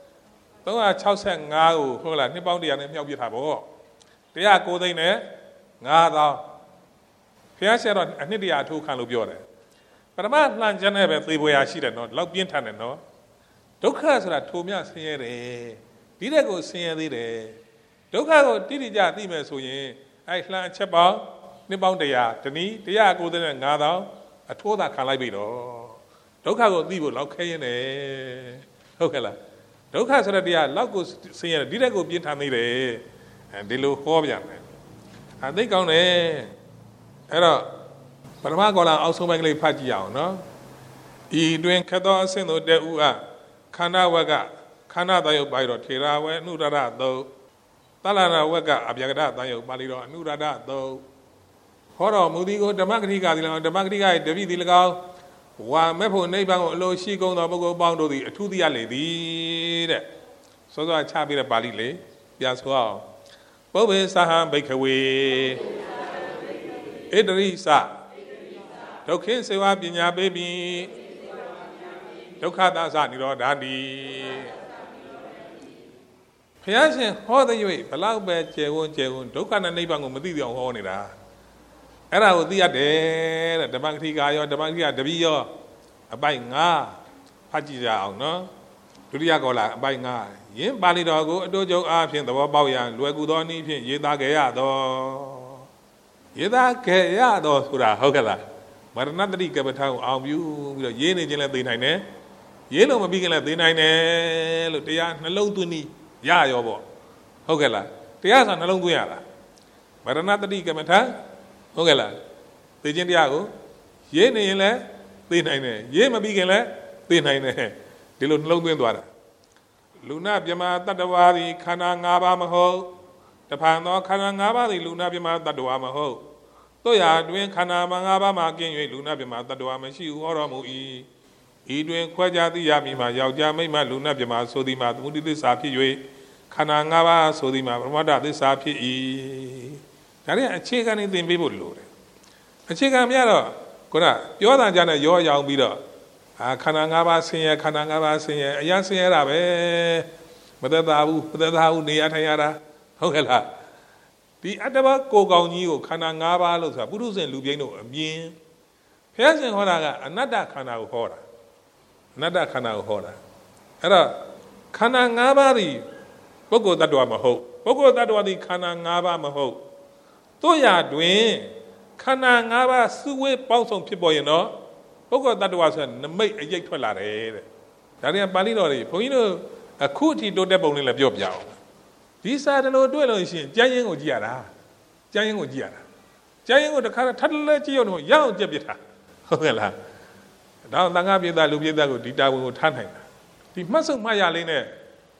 365ကိုဟုတ်လားနှစ်ပေါင်း100နဲ့မြောက်ပြထားပေါ့တရား9သိန်းနဲ့9000ဖျားဆရာတော့အနှစ်100အထိုးခံလို့ပြောတယ်ပထမလှန်ချက်နဲ့ပဲသေပေါ်ရာရှိတယ်နော်လောက်ပြင်းထန်တယ်နော်ဒုက္ခဆိုတာထိုမြဆင်းရဲတယ်ဒီတဲ့ကိုဆင်းရဲသေးတယ်ဒုက္ခကိုတိတိကျသိမယ်ဆိုရင်အဲ့လှန်ချက်ပေါင်းနှစ်ပေါင်း100တနည်း109သိန်းနဲ့9000အထိုးသာခံလိုက်ပြီတော့ဒုက္ခကိုသိဖို့လောက်ခဲရင်တယ်ဟုတ်ကဲ့လားဒုက္ခဆိုတဲ့တရားလောက်ကိုဆင်းရဲတယ်ဒီတဲ့ကိုပြင်းထန်သေးတယ်ဒီလိုဟောပြန်တယ်အသိကောင်းတယ်အဲ့တော့ပထမကောလာအောက်ဆုံးပိုင်းကလေးဖတ်ကြည့်အောင်နော်ဤတွင်ခတ်သောအဆင့်တို့တဲ့ဥအခန္ဓာဝက်ကခန္ဓာတယုတ်ပါဠိတော်ထေရဝဲအနုရဒသုတ်သလနာဝက်ကအဗျာကတတယုတ်ပါဠိတော်အနုရဒသုတ်ဟောတော်မူသည်ကိုဓမ္မဂတိကသည်၎င်းဓမ္မဂတိက၏တပိသည်၎င်းဝါမဲ့ဖို့နိဗ္ဗာန်ကိုအလိုရှိကုန်သောပုဂ္ဂိုလ်ပေါင်းတို့သည်အထူးသိရလေသည်တဲ့စောစောချပြတဲ့ပါဠိလေးပြန်ဆိုအောင်ပုဗ္ဗေသဟံဘိက္ခဝေဣတရိစဒုက္ခိစေဝပညာပေမိဒုက္ခသသနိရောဓာတိဘုရားရှင်ဟောတဲ့၍ဘလောက်ပဲကျေဝန်းဒုက္ခနဲ့နိဗ္ဗာန်ကိုမသိအောင်ဟောနေတာအဲ့ဒါကိုသိရတယ်တဲ့ဓမ္မဂတိကရောဓမ္မဂတိကတပိရောအပိုက်9ဖတ်ကြည့်ကြအောင်နော်ဒုတိယကောလာအပိုက်9ယင်းပါဠိတော်ကိုအတူတူအားဖြင့်သဘောပေါက်ရန်လွယ်ကူသောနည်းဖြင့်ရေးသားခဲ့ရသောဆိုတာဟုတ်ကဲ့လားမရဏတတိကပ္ပထာကိုအောင်ပြုပြီးတော့ရေးနေခြင်းလည်းသိနိုင်တယ်ရေးလို့မပြီးခင်လည်းသိနိုင်တယ်လို့တရားနှလုံးသွင်းပြီးရရောပေါ့ဟုတ်ကဲ့လားတရားဆိုနှလုံးသွင်းရတာမရဏတတိကပ္ပထာဟုတ်ကဲ့လားသိခြင်းတရားကိုရေးနေရင်လည်းသိနိုင်တယ်ရေးမပြီးခင်လည်းသိနိုင်တယ်ဒီလိုနှလုံးသွင်းသွားတာလူနာပြမတတ္တဝါသည်ခန္ဓာ5ပါးမဟုတ်တဖန်သောခန္ဓာ5ပါးသည်လူနာပြမတတ္တဝါမဟုတ်တို့ရာတွင်ခန္ဓာ5ပါးမှာကင်း၍လူနာပြမတတ္တဝါမရှိဟုဟောတော်မူ၏ဤတွင်ခွဲခြားသိရမည်မှာယောက်ျားမိန်းမလူနာပြမဆိုသည်မှာသမုဒိသစ္စာဖြစ်၍ခန္ဓာ5ပါးဆိုသည်မှာပရမတ္ထသစ္စာဖြစ်၏ဒါနဲ့အခြေခံနေသင်ပေးဖို့လိုတယ်အခြေခံမြတော့ခုနပြောတာကြတဲ့ရောရောင်ပြီးတော့ခန္ဓာ5ပါးဆင်းရဲခန္ဓာ5ပါးဆင်းရဲအရင်ဆင်းရဲတာပဲမသက်သာဘူးနေရထိုင်ရတာဟုတ်ကဲ့လားဒီအတ္တဘကိုကောင်ကြီးကိုခန္ဓာ5ပါးလို့ဆိုတာပုထုဇဉ်လူပြိန်းတို့အမြင်ဘုရားရှင်ဟောတာကအနတ္တခန္ဓာကိုဟောတာအနတ္တခန္ဓာကိုဟောတာအဲ့တော့ခန္ဓာ5ပါးဒီပုဂ္ဂိုလ်တ attva မဟုတ်ပုဂ္ဂိုလ်တ attva ဒီခန္ဓာ5ပါးမဟုတ်တို့ရာတွင်ခန္ဓာ5ပါးစုဝေးပေါင်းစုံဖြစ်ပေါ်ရင်တော့ပုဂ္ဂိုလ်တ attva ဆိုတာနမိတ်အရိပ်ထွက်လာတယ်တဲ့ဒါတွေကပါဠိတော်တွေဘုန်းကြီးတို့အခုအထိတိုးတက်ပုံလေးလည်းပြောပြအောင်ဒီစာတလို့တွေ့လို့ရှိရင်ကျမ်းရင်းကိုကြည့်ရတာကျမ်းရင်းကိုတခါထပ်လဲကြည့်ရအောင်ရအောင်ကြက်ပြထားဟုတ်ကဲ့လားဒါသံဃာပြည်သားလူပြည်သားကိုဒီတာဝန်ကိုထားနိုင်တာဒီမှတ်စုံမှတ်ရလေးနဲ့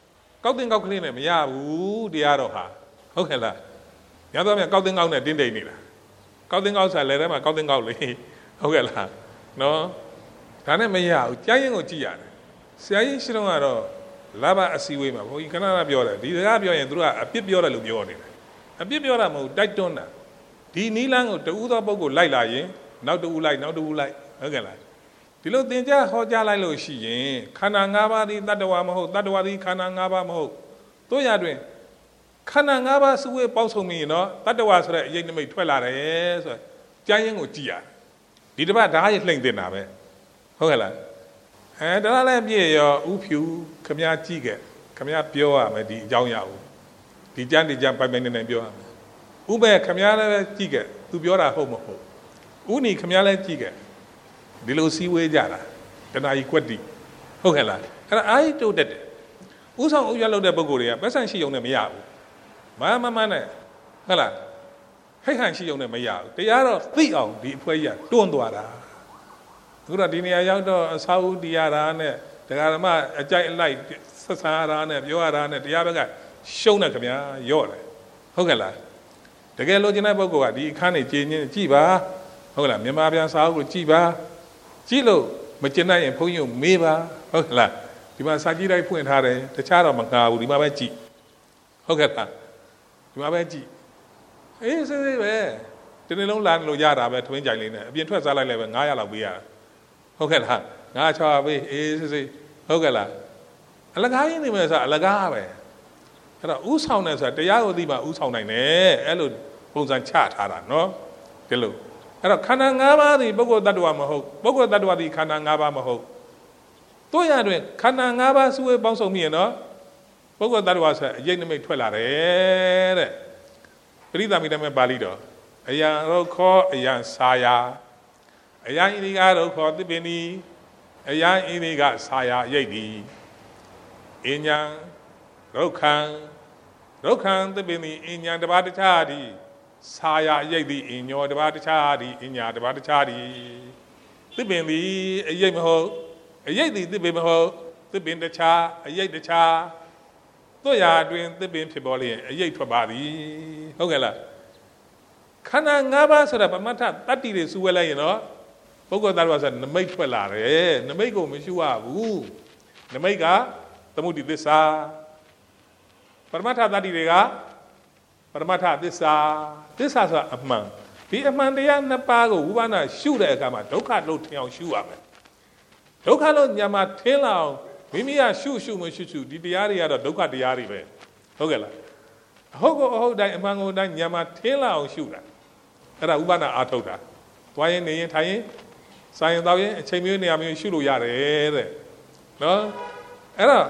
高定高clean နဲ့မရဘူးတရားတော်ဟာဟုတ်ကဲ့လားညတော့မြန်ကောက်တင်ကောက်နဲ့တင်းတိမ်နေတာကောက်တင်ကောက်ဆိုလဲထဲမှာကောက်တင်ကောက်လေဟုတ်ကဲ့လားနော်ဒါနဲ့မရဘူးကြားရင်ကိုကြည့်ရတယ်ဆရာကြီးရှိတော့ကတော့လာဘအစည်းအဝေးမှာဘုန်းကြီးခဏခဏပြောတယ်ဒီစကားပြောရင်သူတို့ကအပြစ်ပြောတယ်လို့ပြောနေတယ်အပြစ်ပြောတာမဟုတ်တိုက်တွန်းတာဒီနီးလန်းကိုတူသောပုဂ္ဂိုလ်လိုက်လာရင်နောက်တူလိုက်နောက်တူလိုက်ဟုတ်ကဲ့လားဒီလိုသင်ကြားဟောကြားလိုက်လို့ရှိရင်ခန္ဓာ၅ပါးသည်တတ္တဝါမဟုတ်တတ္တဝါသည်ခန္ဓာ၅ပါးမဟုတ်တို့ရတွင်ခန္ဓာ၅ပါးစုဝေးပေါင်းစုံပြီးနော်တတ္တဝါဆိုတဲ့အရေးနမိတ်ထွက်လာတယ်ဆိုတော့ကြားရင်ကိုကြည်ရတယ်ဒီတစ်ပတ်ဓာတ်ရလှိမ့်တင်တာပဲဟုတ်ကဲ့လားဒါလည်းပြည့်ရောဥဖြူခမကြည့်ခဲ့ခမပြောရမယ်ဒီအကြောင်းရအောင်ဒီကြမ်းဒီကြမ်းပိုင်ပိုင်နေနေပြောရမယ်ဥပဲခမလည်းကြည့်ခဲ့သူပြောတာဟုတ်မဟုတ်ဥနီခမလည်းကြည့်ခဲ့ဒီလိုစည်းဝေးကြတာတဏှာကြီးကွက်တိဟုတ်ကဲ့လားအဲ့ဒါအားကြီးတိုးတက်တယ်ဥဆောင်ဥရလုပ်တဲ့ပုဂ္ဂိုလ်တွေကပတ်စံရှိုံနဲ့မရဘူးမနဲ့ဟုတ်လားဟိတ်ဟန်ရှိုံနဲ့မရဘူးတရားတော့သိအောင်ဒီအဖွဲကြီးကတွန်းသွားတာအခုတော့ဒီနေရာရောက်တော့အစာဥတရားရာနဲ့တရားဓမ္မအကြိုက်အလိုက်ဆက်ဆံရာနဲ့ပြောရတာနဲ့တရားဘက်ကရှုံးတယ်ခင်ဗျာရော့တယ်ဟုတ်ကဲ့လားတကယ်လိုချင်တဲ့ပုဂ္ဂိုလ်ကဒီအခန်းနေကြည်ညင်းကြည့်ပါဟုတ်ကဲ့လားမြန်မာပြန်စာအုပ်ကိုကြည့်ပါကြည့်လို့မကျင်နိုင်ရင်ဘုန်းကြီးကိုမေးပါဟုတ်ကဲ့လားဒီမှာစာကြည့်လိုက်ဖွင့်ထားတယ်တခြားတော့မငါဘူးဒီမှာပဲကြည့်ဟုတ်ကဲ့လားဒီမှာပဲကြည့်အေးစေးစေးပဲဒီနေ့လုံးလာလို့ရတာပဲထမင်းကြိုင်လေးနဲ့အပြင်ထွက်စားလိုက်လည်းပဲ900လောက်ပေးရဟုတ်ကဲ့လား900ပေးအေးစေးစေးဟုတ်ကဲ့လားအလကားရင်းနေမယ်ဆိုအလကားပဲအဲ့တော့ဥဆောင်တယ်ဆိုတာတရားကိုသိမှဥဆောင်နိုင်တယ်အဲ့လိုပုံစံချထားတာနော်ဒီလိုအဲ့တော့ခန္ဓာ၅ပါးသည်ပုဂ္ဂိုလ်တ attva မဟုတ်ပုဂ္ဂိုလ်တ attva သည်ခန္ဓာ၅ပါးမဟုတ်တို့ရတွင်ခန္ဓာ၅ပါးစုဝေးပေါင်းစုံမြင်နော်ပုဂ္ဂိုလ်တ attva ဆိုအရေးနမိတ်ထွက်လာတယ်တဲ့ပရိသမီတမေပါဠိတော်အယံရုခောအယံစာယာအယံဣရိကရုခောသစ်ပင်ဤအယံဣရိကစာယာရိတ်သည်အဉ္ဉံရုခံသစ်ပင်ဤအဉ္ဉံတပါးတခြားသည်စာယာရိတ်သည်အညောတပါးတခြားသည်အညာတပါးတခြားသည်သစ်ပင်သည်အရိတ်မဟုတ်အရိတ်သည်သစ်ပင်မဟုတ်သစ်ပင်တခြားအရိတ်တခြားတို့ရာတွင်သစ်ပင်ဖြစ်ပေါ်လျင်အရိတ်ထွက်ပါသည်ဟုတ်ကဲ့လားခန္ဓာ၅ပါးဆိုတာပမတ္ထတတ္တိတွေစုဝဲလိုက်ရင်တော့ပုဂ္ဂိုလ်သားတော်ဆိုနမိတ်ထွက်လာတယ်နမိတ်ကိုမရှိရဘူးနမိတ်ကသမုဒိသစ္စာပရမတ္ထတတ္တိတွေကပရမတ္ထသစ္စာဆိုတာအမှန်ဒီအမှန်တရားနှစ်ပါးကိုဝိပဿနာရှုတဲ့အခါမှာဒုက္ခလို့ထင်အောင်ရှုရမယ်ဒုက္ခလို့ညာမှာထင်းလာအောင်မိမိကရှုမရှုဒီတရားတွေကတော့ဒုက္ခတရားတွေပဲဟုတ်ကဲ့လားအဟုတ်ကိုအဟုတ်တိုင်းအမှန်ကိုတိုင်းညာမှာထင်းလာအောင်ရှုတာအဲ့ဒါဝိပဿနာအားထုတ်တာသွားရင်နေရင်ထိုင်ရင်စာရင်တော့ရင်အချိန်မျိုးနေရာမျိုးရှုလို့ရတယ်တဲ့နော်အဲ့တော့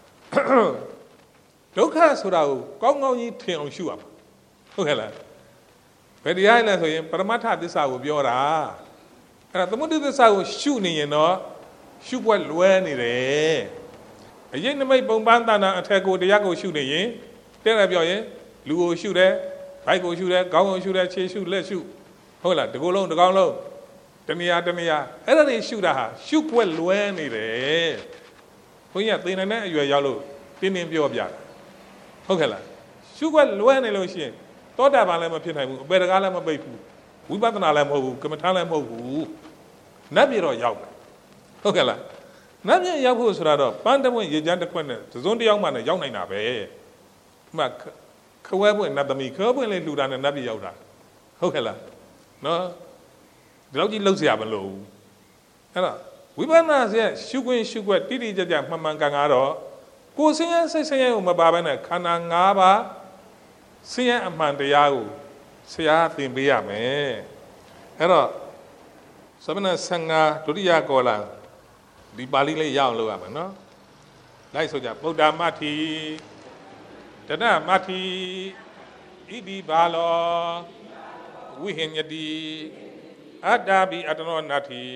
ဒုက္ခဆိုတာကိုကောင်းကောင်းကြီးထင်အောင်ရှုရမှာဟုတ်ကဲ့လားဘယ်တရားလဲဆိုရင်ပရမတ္ထသစ္စာကိုပြောတာအဲ့ဒါသမုဒိသစ္စာကိုရှုနေရင်တော့ရှုွက်လွဲနေတယ်အရေးနမိတ်ပုံပန်းတဏ္ဍာအထက်ကိုတရားကိုရှုနေရင်တဲ့ရပြောရင်လူကိုရှုတယ်ဘိုက်ကိုရှုတယ်ခေါင်းကိုရှုတယ်ခြေရှုလက်ရှုဟုတ်လားဒီကိုယ်လုံးဒီကောင်းလုံးတဏှာအဲ့ဒါတွေရှုတာဟာရှုွက်လွဲနေတယ်ဘုန်းကြီးကသိနိုင်တဲ့အရွယ်ရောက်လို့တင်းပြောပြတာဟုတ်ကဲ့လားရှုွက်လွဲနေလို့ရှိရင်သောတာပန်လည်းမဖြစ်နိုင်ဘူးအပေတကားလည်းမပိတ်ဘူးဝိပဿနာလည်းမဟုတ်ဘူးကမ္မထာလည်းမဟုတ်ဘူးနတ်ပြည်တော့ရောက်တယ်ဟုတ်ကဲ့လားနတ်ပြည်ရောက်ဖို့ဆိုတာတော့ပန်းတပွင့်ရေချမ်းတစ်ခွက်နဲ့သုံးတယောက်မှနဲ့ရောက်နိုင်တာပဲဥမာခဝဲပွင့်နတ်သမီးခဝဲပွင့်လေးလှူတာနဲ့နတ်ပြည်ရောက်တာဟုတ်ကဲ့လားနော်ဒီလောက်ကြီးလှုပ်เสียမလို့အဲ့တော့ဝိပဿနာရဲ့ရှုခွင့်ရှုွက်တိတိကျကျမှန်ကန်ကတော့ကိုယ်ဆင်းရဲစိတ်ဆင်းရဲကိုမပါဘဲနဲ့ခန္ဓာ၅ပါးဆင်းရဲအမှန်တရားကိုဆရာသင်ပေးရမယ်အဲ့တော့သမဏ15ဒုတိယကောလဒီပါဠိလေးရအောင်လုပ်ရမယ်နော်လိုက်ဆိုကြဗုဒ္ဓမတ္ထိတဏမတ္ထိဣတိဘာလောဝိဟိညတိအတ္တဘိအတ္တနောနတ္ထိ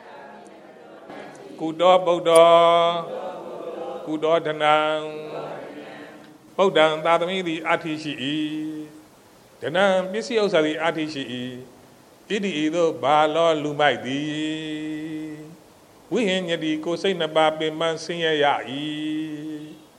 ကုတောဗုဒ္ဓောကုတောဓနံဗုဒ္ဓံသာသမိသည်အဋ္ဌိရှိ၏ဓနံပစ္စည်းဥစ္စာသည်အဋ္ဌိရှိ၏ဣတိဤသို့ဘာလောလူမိုက်သည်ဝိဟိညတိကိုစိတ်နှစ်ပါးပင်ပန်းဆင်းရဲရ၏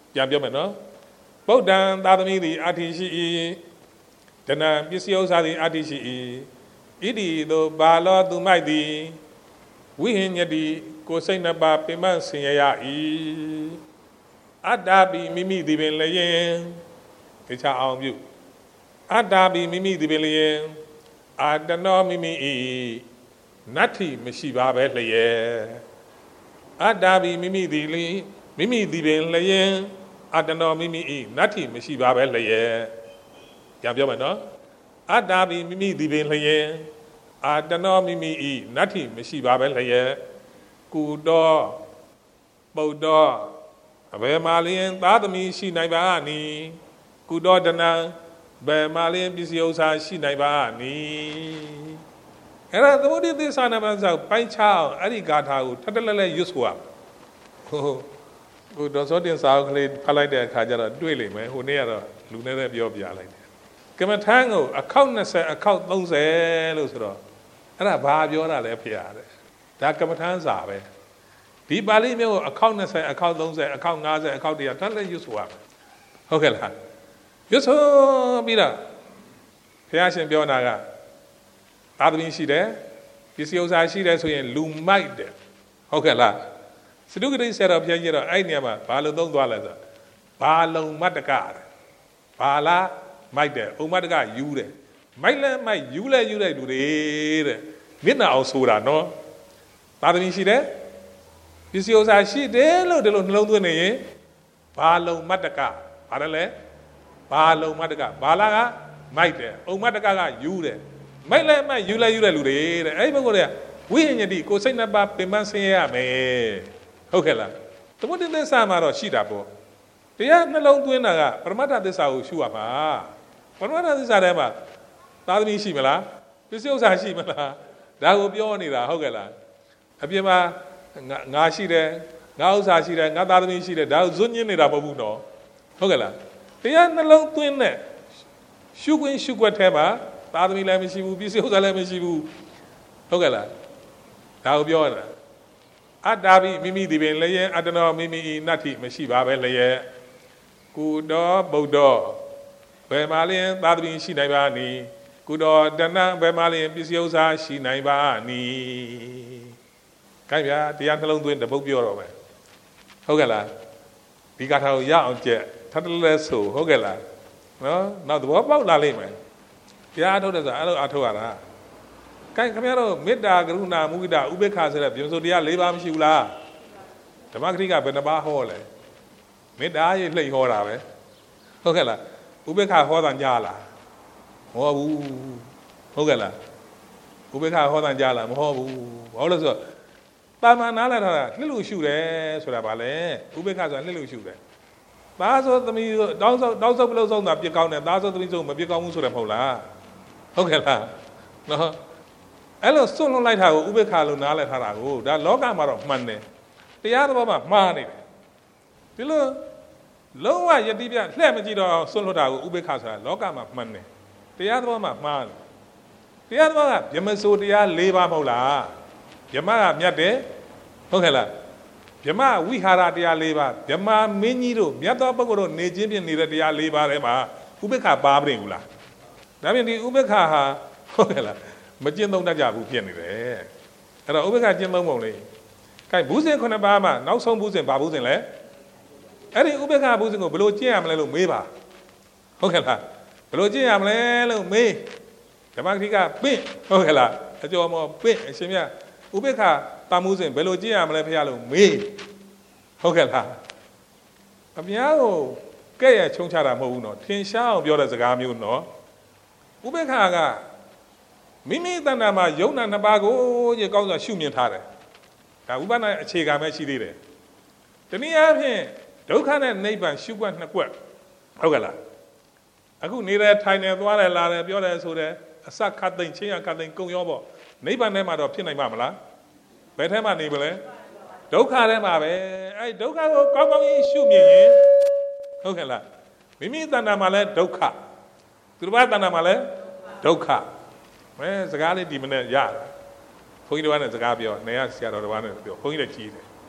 ပြန်ပြောမယ်နော်ဗုဒ္ဓံသာသမီသည်အာတိရှိ၏တဏံပစ္စည်းဥစ္စာသည်အာတိရှိ၏ဣတိသောဘာလောသူမိုက်သည်ဝိဟင်ညတိကိုစိတ်နှစ်ပါးပင်မဆင်ရ၏အတ္တပိမိမိသည်ပင်လျင်တခြားအောင်ပြုအတ္တပိမိမိသည်ပင်လျင်အာတနောမိမိ၏နတ္ထိမရှိပါပဲလျက်အတ္တပိမိမိသည်လျင်မိမိသည်ပင်လျင်အတ္တနောမိမိ၏နတ္ထိမရှိပါပဲလျက်ပြန်ပြောမယ်နော်အတ္တပိမိမိသည်ပင်လျင်အာတနောမိမိ၏နတ္ထိမရှိပါပဲလျက်ကုတောပုဒ္ဒောအဘယ်မှာလျင်သားသမီးရှိနိုင်ပါနီကုတောတနံဘယ်မှာလျင်ပစ္စည်းဥစ္စာရှိနိုင်ပါနီအဲ့ဒါသမုဒိသစ္စာနာမဆောက်ပိုင်းခြားအဲ့ဒီဂါထာကိုထပ်တလဲလဲရွတ်ဆိုရဟိုဒေါ်စောတင်စာအုပ်ကလေးဖတ်လိုက်တဲ့အခါကျတော့တွေ့လိမ့်မယ်ဟိုနေ့ကတော့လူနဲ့ပြောပြလိုက်တယ်ကမ္မထမ်းကိုအခောက်20အခောက်30လို့ဆိုတော့အဲ့ဒါဘာပြောတာလဲဖေရတယ်ဒါကမ္မထမ်းစာပဲဒီပါဠိမျိုးကိုအခောက်20အခောက်30အခောက်50အခောက်100ထပ်လဲရွတ်ဆိုရမယ်ဟုတ်ကဲ့လားရွတ်ဆိုပြီးတော့ဘုရားရှင်ပြောတာကသာသမီရှိတယ်ပစ္စည်းဥစ္စာရှိတယ်ဆိုရင်လူမိုက်တယ်ဟုတ်ကဲ့လားစတုဂတိဆရာတော်ဘုရားကြီးတော့အဲ့နေရာမှာဘာလို့သုံးသွားလဲဆိုဘာလုံမတ္တကဘာလားမိုက်တယ်ဥမတ္တကယူတယ်မိုက်လဲမိုက်ယူလဲယူလိုက်လူတွေတဲ့မျက်နှာအောင်ဆိုတာနော်သာသမီရှိတယ်ပစ္စည်းဥစ္စာရှိတယ်လို့ဒီလိုနှလုံးသွင်းနေရင်ဘာလုံမတ္တကဘာလဲဘာလုံမတ္တကဘာလားကမိုက်တယ်ဥမတ္တကယူတယ်မိုက်လဲမိုက်ယူလဲယူတဲ့လူတွေတဲ့အဲ့ဒီပုဂ္ဂိုလ်တွေကဝိညာဉ်တိကိုစိတ်နှစ်ပါးပင်ပန်းဆင်းရဲရမယ်ဟုတ်ကဲ့လားသမုဒိသစ္စာမှာတော့ရှိတာပေါ့တရားနှလုံးသွင်းတာကပရမတ္ထသစ္စာကိုရှုရမှာပရမတ္ထသစ္စာထဲမှာသာသမီရှိမလားပစ္စည်းဥစ္စာရှိမလားဒါကိုပြောနေတာဟုတ်ကဲ့လားအပြင်မှာငါရှိတယ်ငါဥစ္စာရှိတယ်ငါသာသမီရှိတယ်ဒါကိုဇွတ်ညင်းနေတာမဟုတ်ဘူးနော်ဟုတ်ကဲ့လားတရားနှလုံးသွင်းတဲ့ရှုခွင့်ရှုွက်ထဲမှာသာသမီလည်းမရှိဘူးပစ္စည်းဥစ္စာလည်းမရှိဘူးဟုတ်ကဲ့လားဒါကိုပြောရတာအတ္တပိမိမိသည်ပင်လျက်အတ္တနောမိမိ၏နတ္ထိမရှိပါပဲလျက်ကုတောဗုဒ္ဓောဘယ်မှာလျင်သာသမီရှိနိုင်ပါနီကုတောတဏံဘယ်မှာလျင်ပစ္စည်းဥစ္စာရှိနိုင်ပါနီခိုင်းဗျာတရားနှလုံးသွင်းတပုတ်ပြောတော့မယ်ဟုတ်ကဲ့လားဒီကထာကိုရအောင်ကြက်ထပ်တလဲဆိုဟုတ်ကဲ့လားနော်နောက်သဘောပေါက်လာလိမ့်မယ်တရားအထုတ်တဲ့ဆိုအဲ့လိုအထုတ်ရတာခိုင်းခင်ဗျားတို့မေတ္တာကရုဏာမုဒိတာဥပေက္ခဆိုတဲ့ဗြဟ္မစိုတရား၄ပါးမရှိဘူးလားဓမ္မဂရိကဘယ်နှပါးဟောလဲမေတ္တာရေးလှိမ့်ဟောတာပဲဟုတ်ကဲ့လားဥပေက္ခဟောတာကြားလားမဟောဘူးဟုတ်ကဲ့လားဥပေက္ခဟောတာကြားလားမဟောဘူးဘာလို့လဲဆိုတော့တာမန်နားလည်ထားတာလှစ်လို့ရှုတယ်ဆိုတာဗာလဲဥပေက္ခဆိုတာလှစ်လို့ရှုတယ်သားဆိုသမီးတောင်းဆုပ်ပလို့ဆုံးတာပြစ်ကောင်းတယ်သားဆိုသမီးဆုံးမပြစ်ကောင်းဘူးဆိုတယ်မဟုတ်လားဟုတ်ကဲ့လားနော်အဲ့လိုစွန့်လွတ်လိုက်တာကိုဥပေက္ခလို့နားလည်ထားတာကိုဒါလောကမှာတော့မှန်တယ်တရားသဘောမှာမှားနေတယ်ဒီလိုလုံးဝယတိပြလှည့်မကြည့်တော့စွန့်လွတ်တာကိုဥပေက္ခဆိုတာလောကမှာမှန်တယ်တရားသဘောမှာမှားတယ်တရားသဘောကဗြဟ္မစိုတရား၄ပါးမဟုတ်လားဗြဟ္မကမြတ်တယ်ဟုတ်ကဲ့လားဗြဟ္မဝိဟာရတရား၄ပါးဗြဟ္မမင်းကြီးတို့မြတ်သောပုဂ္ဂိုလ်တို့နေခြင်းဖြင့်နေတဲ့တရား၄ပါးထဲမှာဥပေက္ခပါမနေဘူးလားဒါဖြင့်ဒီဥပေက္ခဟာဟုတ်ကဲ့လားမကျင့်သုံးတတ်ကြဘူးဖြစ်နေတယ်အဲ့တော့ဥပေက္ခကျင့်သုံးပုံလေးခိုင်ဘူးစဉ်9ပါးမှာနောက်ဆုံးဘူးစဉ်ဘာဘူးစဉ်လဲအဲ့ဒီဥပေက္ခဘူးစဉ်ကိုဘယ်လိုကျင့်ရမလဲလို့မေးပါဟုတ်ကဲ့လားဘယ်လိုကျင့်ရမလဲလို့မေးဓမ္မဂရိကပင့်ဟုတ်ကဲ့လားအကျော်မောပင့်အရှင်မြတ်ဥပေက္ခတာမှုစဉ်ဘယ်လိုကျင့်ရမလဲဖေရလို့မေးဟုတ်ကဲ့လားအများကိုကဲ့ရဲ့ချုံချတာမဟုတ်ဘူးနော်ထင်ရှားအောင်ပြောတဲ့စကားမျိုးနော်ဥပေက္ခကမိမိတဏ္ဍာမှာယုံနာနှစ်ပါးကိုရေကောင်းစွာရှုမြင်ထားတယ်ဒါဥပ္ပန္နအခြေခံပဲရှိသေးတယ်တနည်းအားဖြင့်ဒုက္ခနဲ့နိဗ္ဗာန်ရှုွက်နှစ်ကွက်ဟုတ်ကဲ့လားအခုနေတယ်ထိုင်တယ်သွားတယ်လာတယ်ပြောတယ်ဆိုတယ်အစခတ်သိမ့်ချင်းရခတ်သိမ့်ကုံရောပေါ့နိဗ္ဗာန်ထဲမှာတော့ဖြစ်နိုင်မှာမလားဘယ်ထဲမှာနေမလဲဒုက္ခထဲမှာပဲအဲ့ဒုက္ခကိုကောင်းကောင်းကြီးရှုမြင်ရင်ဟုတ်ကဲ့လားမိမိတဏ္ဍာမှာလည်းဒုက္ခသူတစ်ပါးတဏ္ဍာမှာလည်းဒုက္ခမဲစကားလေးဒီမနေ့ရတယ်ဘုန်းကြီးတစ်ပါးနဲ့စကားပြောနေရဆရာတော်တစ်ပါးနဲ့ပြောဘုန်းကြီးလည်းကြီးတယ်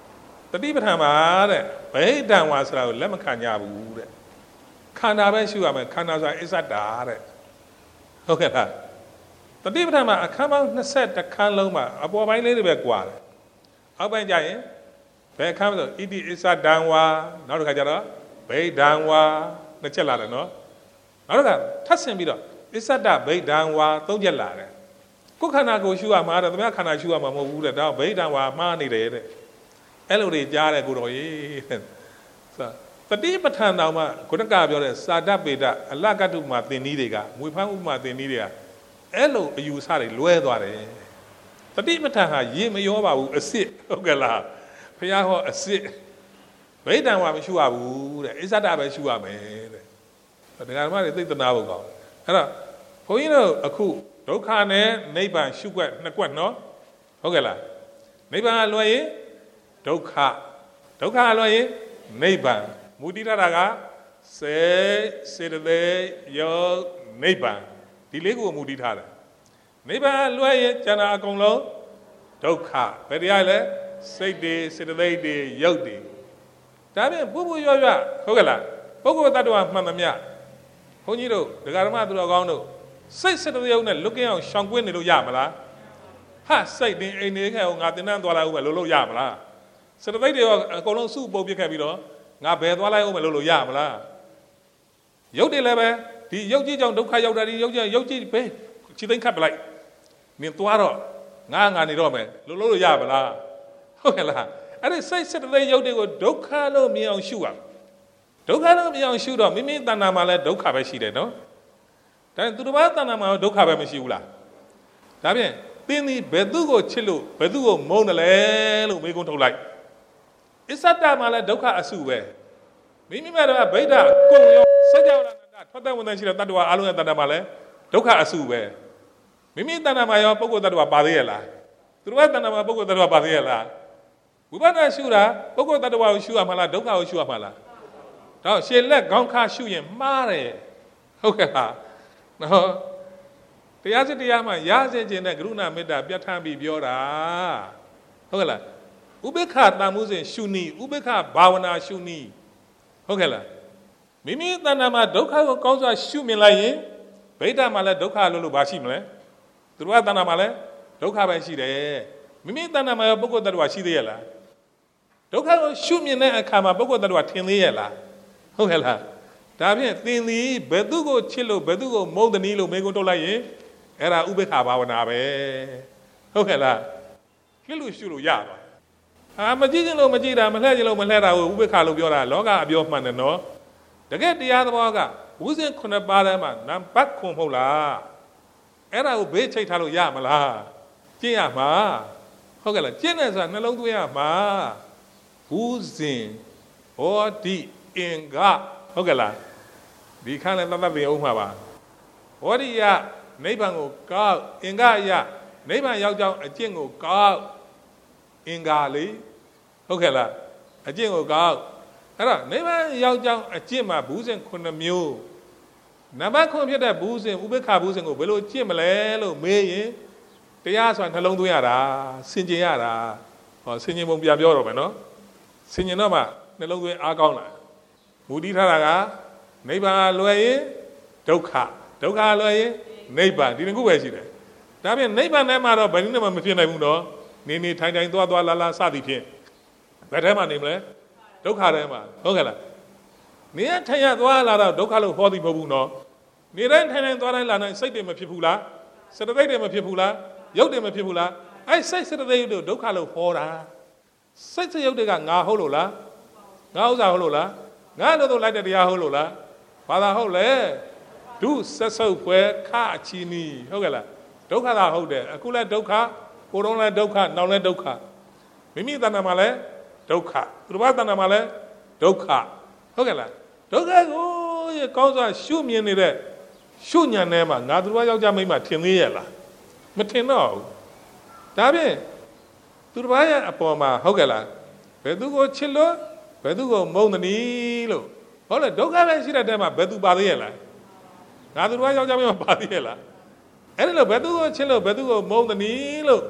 တတိပဋ္ဌာန်မှာတဲ့ဗဟိတံဝါဆိုတာကိုလက်မခံကြဘူးတဲ့ခန္ဓာပဲရှုရမယ်ခန္ဓာဆိုတာအစ္ဆဒာတဲ့ဟုတ်ကဲ့လားတတိပဋ္ဌာန်မှာအခန်းပေါင်း20ခန်းလုံးမှာအပေါ်ပိုင်းလေးတွေပဲကွာတယ်အောက်ပိုင်းကျရင်ဘယ်အခန်းဆိုဣတိအစ္ဆဒံဝါနောက်တစ်ခါကျတော့ဗိဒံဝါနှစ်ချက်လာတယ်နော်နောက်တစ်ခါထပ်ဆင်ပြီးတော့အစ္ဆဒဗိဒံဝါသုံးချက်လာတယ်ကိုယ်ခန္ဓာကိုရှုရမှာတဲ့သမ ्या ခန္ဓာရှုရမှာမဟုတ်ဘူးတဲ့ဒါဗိဒံဝါမှားနေတယ်တဲ့အဲ့လိုတွေကြားတယ်ကိုတော်ကြီးတဲ့တတိပဋ္ဌာန်တော်မှာခုနကပြောတဲ့စာဒပေဒအလကတုမှာသင်နည်းတွေကငွေဖန်းဥပမာသင်နည်းတွေကအဲ့လိုအယူဆတွေလွဲသွားတယ်တတိပဋ္ဌာန်ဟာရေမရောပါဘူးအစ်စ်ဟုတ်ကဲ့လားဘုရားဟောအစ်စ်ဗိဒံဝါမရှုရဘူးတဲ့အစ္ဆဒပဲရှုရမယ်တဲ့ဒကာဓမ္မတွေသိသနာဖို့ကောင်းအဲ့တော့ဘုန်းကြီးတို့အခုဒုက္ခနဲ့နိဗ္ဗာန်ရှုွက်နှစ်ကွက်နော်ဟုတ်ကဲ့လားနိဗ္ဗာန်ကလွယ်ရင်ဒုက္ခဒုက္ခကလွယ်ရင်နိဗ္ဗာန်မူတည်ထားတာကစေတသိက်ယောနိဗ္ဗာန်ဒီလေးကိုမူတည်ထားတယ်နိဗ္ဗာန်လွယ်ရင်ကျန်တာအကုန်လုံးဒုက္ခဘယ်တရားလဲစိတ်တွေစေတသိက်တွေရုပ်တွေဒါဖြင့်ပူပူရွရွဟုတ်ကဲ့လားပုဂ္ဂိုလ်တ attva မှန်သမျှဘုန်းကြီးတို့ဒကာဓမ္မသူတော်ကောင်းတို့စိတ်စေတသိက်နဲ့လွတ်ကင်းအောင်ရှောင်ကွင်းနေလို့ရမလားဟာစိတ်တင်အိမ်နေခဲ့အောင်ငါတင်တန်းသွားလိုက်ဦးမယ်လို့ရမလားစေတသိက်တွေရောအကုန်လုံးစုပုတ်ပြစ်ခဲ့ပြီးတော့ငါဘယ်သွားလိုက်ဦးမယ်လို့ရမလားရုပ်တွေလည်းပဲဒီရုပ်ကြီးကြောင့်ဒုက္ခရောက်တာဒီရုပ်ကြီးပဲခြေသိမ်းခတ်ပလိုက်နင်သွားတော့ငါနေတော့မယ်လို့ရမလားဟုတ်ကဲ့လားအဲ့ဒီစိတ်စေတသိက်ရုပ်တွေကိုဒုက္ခလို့မြင်အောင်ရှုရဒုက္ခလို့မြင်အောင်ရှုတော့မိမိတဏ္ဍာမှာလည်းဒုက္ခပဲရှိတယ်နော်ဒါသူတစ်ပါးတဏ္ဍာမှာဒုက္ခပဲမရှိဘူးလားဒါဖြင့်သင်ဒီဘယ်သူကိုချစ်လို့ဘယ်သူကိုမုန်းတယ်လဲလို့မေးခွန်းထုတ်လိုက်အစ္ဆဒမှာလည်းဒုက္ခအစုပဲမိမိမှာတော့ဗိဒ္ဓကုံရောစัจ java နန္ဒထွက်တဲ့ဝန်တန်ရှိတဲ့တတ္တဝါအလုံးရဲ့တဏ္ဍာမှာလည်းဒုက္ခအစုပဲမိမိတဏ္ဍာမှာရောပုဂ္ဂိုလ်တ attva ပါသေးရဲ့လားသူတစ်ပါးတဏ္ဍာမှာပုဂ္ဂိုလ်တ attva ပါသေးရဲ့လားဝိပဿနာရှုတာပုဂ္ဂိုလ်တ attva ကိုရှုရမှာလားဒုက္ခကိုရှုရမှာလားတော့ရှေ့လက်ခေါင်းခါရှုရင်မှားတယ်ဟုတ်ကဲ့လားနော်တရားစစ်တရားမှာရစေခြင်းနဲ့ကရုဏာမေတ္တာပြဋ္ဌာန်းပြီးပြောတာဟုတ်ကဲ့လားဥပေက္ခတန်မှုစဉ်ရှုနည်းဥပေက္ခဘာဝနာရှုနည်းဟုတ်ကဲ့လားမိမိတဏ္ဍာမှာဒုက္ခကိုကောင်းစွာရှုမြင်လိုက်ရင်ဗိဒ္ဓမှာလည်းဒုက္ခလို့ဘာရှိမလဲသူတို့ကတဏ္ဍာမှာလည်းဒုက္ခပဲရှိတယ်မိမိတဏ္ဍာမှာပုဂ္ဂိုလ်တ attva ရှိသေးရဲ့လားဒုက္ခကိုရှုမြင်တဲ့အခါမှာပုဂ္ဂိုလ်တ attva ထင်သေးရဲ့လားဟုတ်ကဲ့လားဒါဖြင့်သင်သည်ဘယ်သူကိုချစ်လို့ဘယ်သူကိုမုန်းသည်လို့မေးခွန်းထုတ်လိုက်ရင်အဲ့ဒါဥပေက္ခဘာဝနာပဲဟုတ်ကဲ့လားလှလို့ရှုလို့ရပါမကြည့်ခြင်းလို့မကြည့်တာမလှည့်ခြင်းလို့မလှည့်တာကိုဥပေက္ခလို့ပြောတာလောကအပြောမှန်တယ်နော်တကယ်တရားသဘောကဝိဇ္ဇင်9ပါးထဲမှာနံပါတ်ခွန်မဟုတ်လားအဲ့ဒါကိုဘေးချိတ်ထားလို့ရမလားကျင့်ရမှာဟုတ်ကဲ့လားကျင့်တယ်ဆိုတာနှလုံးသွင်းရမှာဝိဇ္ဇင်ဟောတိအင်္ဂဟုတ်ကဲ့လားဒီခန်းနဲ့သတ်သတ်ပြင်အောင်မှာပါဟောဒီယနိဗ္ဗာန်ကိုကောက်အင်္ဂယနိဗ္ဗာန်ရောက်ကြောင်းအကျင့်ကိုကောက်အင်္ဂါလေဟုတ်ကဲ့လားအကျင့်ကိုကောက်အဲ့တော့နိဗ္ဗာန်ရောက်ကြောင်းအကျင့်မှာဘူးစဉ်9မျိုးနံပါတ်9ဖြစ်တဲ့ဘူးစဉ်ဥပေက္ခဘူးစဉ်ကိုဘယ်လိုကျင့်မလဲလို့မေးရင်တရားဆိုတာနှလုံးသွင်းရတာဆင်ခြင်ရတာဟောဆင်ခြင်ပုံပြန်ပြောတော့မယ်နော်ဆင်ခြင်တော့မှနှလုံးသွင်းအားကောင်းလာမူတည်ထားတာကနိဗ္ဗာန်လွယ်ရင်ဒုက္ခဒုက္ခလွယ်ရင်နိဗ္ဗာန်ဒီနှစ်ခုပဲရှိတယ်ဒါဖြင့်နိဗ္ဗာန်ထဲမှာတော့ဘယ်နည်းနဲ့မှမဖြစ်နိုင်ဘူးနော်နေထိုင်သွားလာစသည်ဖြင့်ဘယ်ထဲမှာနေမလဲဒုက္ခထဲမှာဟုတ်ကဲ့လားနေရထိုင်ရသွားလာတော့ဒုက္ခလို့ဟောသည်မဟုတ်ဘူးနော်နေတိုင်းထိုင်သွားတိုင်းလာတိုင်းစိတ်တွေမဖြစ်ဘူးလားစေတသိက်တွေမဖြစ်ဘူးလားရုပ်တွေမဖြစ်ဘူးလားအဲ့စိတ်စေတသိက်တွေဒုက္ခလို့ဟောတာစိတ်ရုပ်တွေကငါဟုတ်လို့လားငါဥစ္စာဟုတ်လို့လားငါလို့လိုက်တဲ့တရားဟုတ်လို့လားဘာသာဟုတ်လဲဒုဆက်ဆုပ်ဖွယ်ခအချီနီဟုတ်ကဲ့လားဒုက္ခသာဟုတ်တယ်အခုလည်းဒုက္ခကိုယ်တော်လည်းဒုက္ခနောက်လည်းဒုက္ခမိမိတဏ္ဍာမှာလည်းဒုက္ခသူတစ်ပါးတဏ္ဍာမှာလည်းဒုက္ခဟုတ်ကဲ့လားဒုက္ခကိုကောင်းစွာရှုမြင်နေတဲ့ရှုညံထဲမှာငါသူတစ်ပါးယောက်ျားမိန်းမထင်သေးရဲ့လားမထင်တော့ဘူးဒါဖြင့်သူတစ်ပါးရဲ့အပေါ်မှာဟုတ်ကဲ့လားဘယ်သူကိုချစ်လို့ဘယ်သူကိုမုန်းသနည်းလို့ဟုတ်လေဒုက္ခပဲရှိတဲ့တဲမှာဘယ်သူပါသေးရဲ့လားငါသူတစ်ပါးယောက်ျားမိန်းမပါသေးရဲ့လားအဲ့ဒါလို့ဘယ်သူကိုချစ်လို့ဘယ်သူကိုမုန်းသနည်းလို့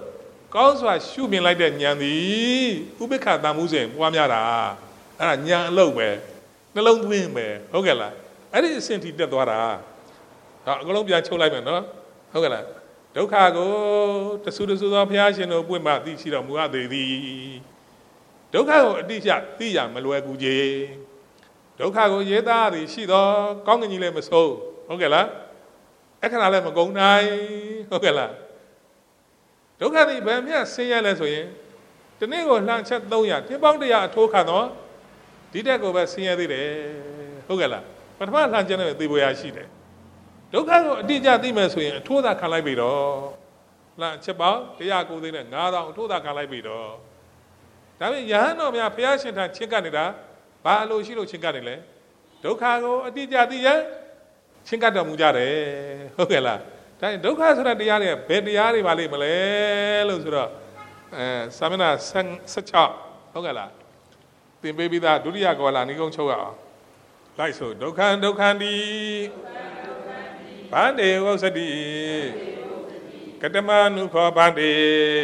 ကောင်းစွာရှုမြင်လိုက်တဲ့ဉာဏ်သည်ဥပိ္ပခတန်မှုစဉ်ပွားများတာအဲ့ဒါဉာဏ်အလုပ်ပဲနှလုံးသွင်းပဲဟုတ်ကဲ့လားအဲ့ဒီအဆင့်ထိတက်သွားတာအကုန်လုံးပြန်ချုပ်လိုက်မယ်နော်ဟုတ်ကဲ့လားဒုက္ခကိုတဆူတဆူသောဘုရားရှင်တို့ပွင့်မှသိရှိတော်မူအပ်သေးသည်ဒုက္ခကိုအတိအကျသိရမလွယ်ကူကြီးဒုက္ခကိုရေးသားရရှိတော့ကောင်းကင်ကြီးလည်းမဆုံးဟုတ်ကဲ့လားအခဏလည်းမကုန်နိုင်ဟုတ်ကဲ့လားဒုက္ခသည်ဘယ်မျှဆင်းရဲလဲဆိုရင်ဒီနေ့ကိုလှန်ချက်300တစ်ပေါင်း100အထိုးခံတော့ဒီတက်ကိုပဲဆင်းရဲသေးတယ်ဟုတ်ကဲ့လားပထမလှန်ချက်နဲ့သိဖို့ရရှိတယ်ဒုက္ခကိုအတိအကျသိမယ်ဆိုရင်အထိုးသာခံလိုက်ပြီတော့လှန်ချက်ပေါင်း109သိန်းနဲ့9000အထိုးသာခံလိုက်ပြီတော့ဒါပေမဲ့ယဟန်တော်များဘုရားရှင်ထံချင်းကပ်နေတာဘာလို့ရှိလို့ချင်းကပ်နေလဲဒုက္ခကိုအတိအကျသိရင်ချင်းကပ်တော်မူကြတယ်ဟုတ်ကဲ့လားဒါဒုက္ခဆိုတဲ့တရားတွေကဘယ်တရားတွေပါလိမ့်မလဲလို့ဆိုတော့သာမဏေ16ဟုတ်ကဲ့လားသင်ပေးပြီးသားဒုတိယကောလာနိဂုံးချုပ်ရအောင်လိုက်ဆိုဒုက္ခဒုက္ခတိဗန္တေဝုစတိကတမနုခောဗန္တေ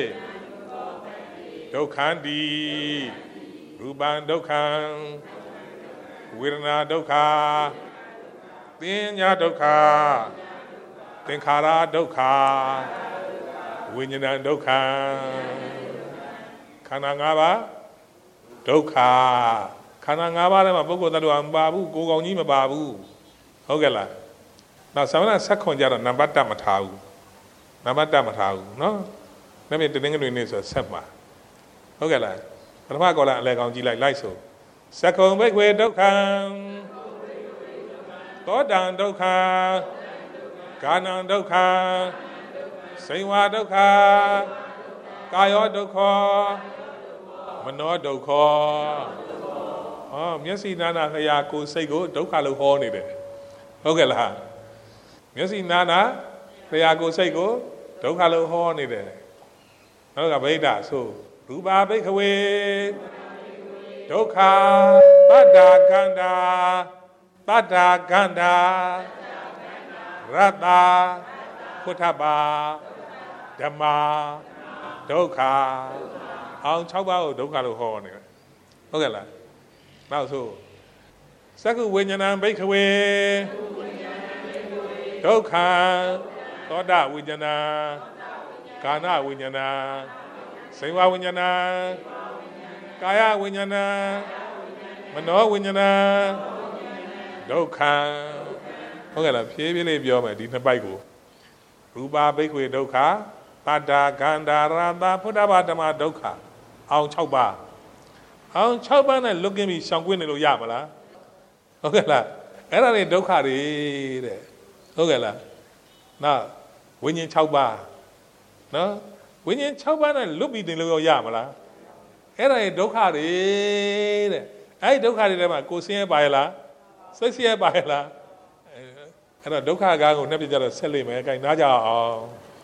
ဒုက္ခတိရူပံဒုက္ခံဝေဒနာဒုက္ခပညာဒုက္ခသင်္ခါရဒုက္ခဝိညာဏဒုက္ခခန္ဓာ၅ပါးဒုက္ခခန္ဓာ၅ပါးထဲမှာပုဂ္ဂိုလ်သတ္တဝါမပါဘူးကိုယ်ကောင်ကြီးမပါဘူးဟုတ်ကဲ့လားနောက်သမဏဆက်ခွန်ကြတော့နံပါတ်တမထားဘူးနံပါတ်တမထားဘူးနော်ဒါပေမဲ့တနင်္ဂနွေနေ့ဆိုဆက်မှာဟုတ်ကဲ့လားပထမကောလာအလဲကောင်ကြည့်လိုက်ဆိုသက္ကုံဘိက္ခွေဒုက္ခံသောတံဒုက္ခကာနံဒုက္ခစိဝါဒုက္ခကာယောဒုက္ခမနောဒုက္ခမျက်စိနာနာခရာကိုယ်စိတ်ကိုဒုက္ခလို့ဟောနေတယ်ဟုတ်ကဲ့လားမျက်စိနာနာခရာကိုယ်စိတ်ကိုဒုက္ခလို့ဟောနေတယ်နောက်ကဗိဒ္ဓဆိုရူပါဘိက္ခဝေဒုက္ခတတ္တာခန္ဓာတတ္တာခန္ဓာရတ္တာพุทธပါဓမ္မာဒုက္ခအောင်6ပါးကိုဒုက္ခလို့ဟောနေတယ်ဟုတ်ကဲ့လားနောက်ဆိုသက္ကုဝိညာဏံဘိက္ခဝေဒုက္ခသောတာဝိညာဏကာနဝိညာဏစိဝဝိညာဏကာယဝိညာဏမနောဝိညာဏဒုက္ခဟုတ်ကဲ့လားဖြည်းဖြည်းလေးပြောမယ်ဒီနှစ်ပိုက်ကိုရူပါဘိက္ခွေဒုက္ခတတ္တာခန္ဓာရတพุทธဘာဓမ္မဒုက္ခအောင်6ပါးအောင်6ပါးနဲ့လွတ်ကင်းပြီးရှောင်ကွင်းနေလို့ရမလားဟုတ်ကဲ့လားအဲ့ဒါတွေဒုက္ခတွေတဲ့ဟုတ်ကဲ့လားနောက်ဝိညာဉ်6ပါးနော်ဝိညာဉ်6ပါးနဲ့လွတ်ပြီးတင်လို့ရမလားအဲ့ဒါတွေဒုက္ခတွေတဲ့အဲ့ဒီဒုက္ခတွေထဲမှာကိုယ်ဆင်းရဲပါရဲ့လားစိတ်ဆင်းရဲပါရဲ့လားအဲ့တော့ဒုက္ခကားကိုနှစ်ပြကြတော့ဆက်လိမ့်မယ်။ခိုင်နားကြအောင်။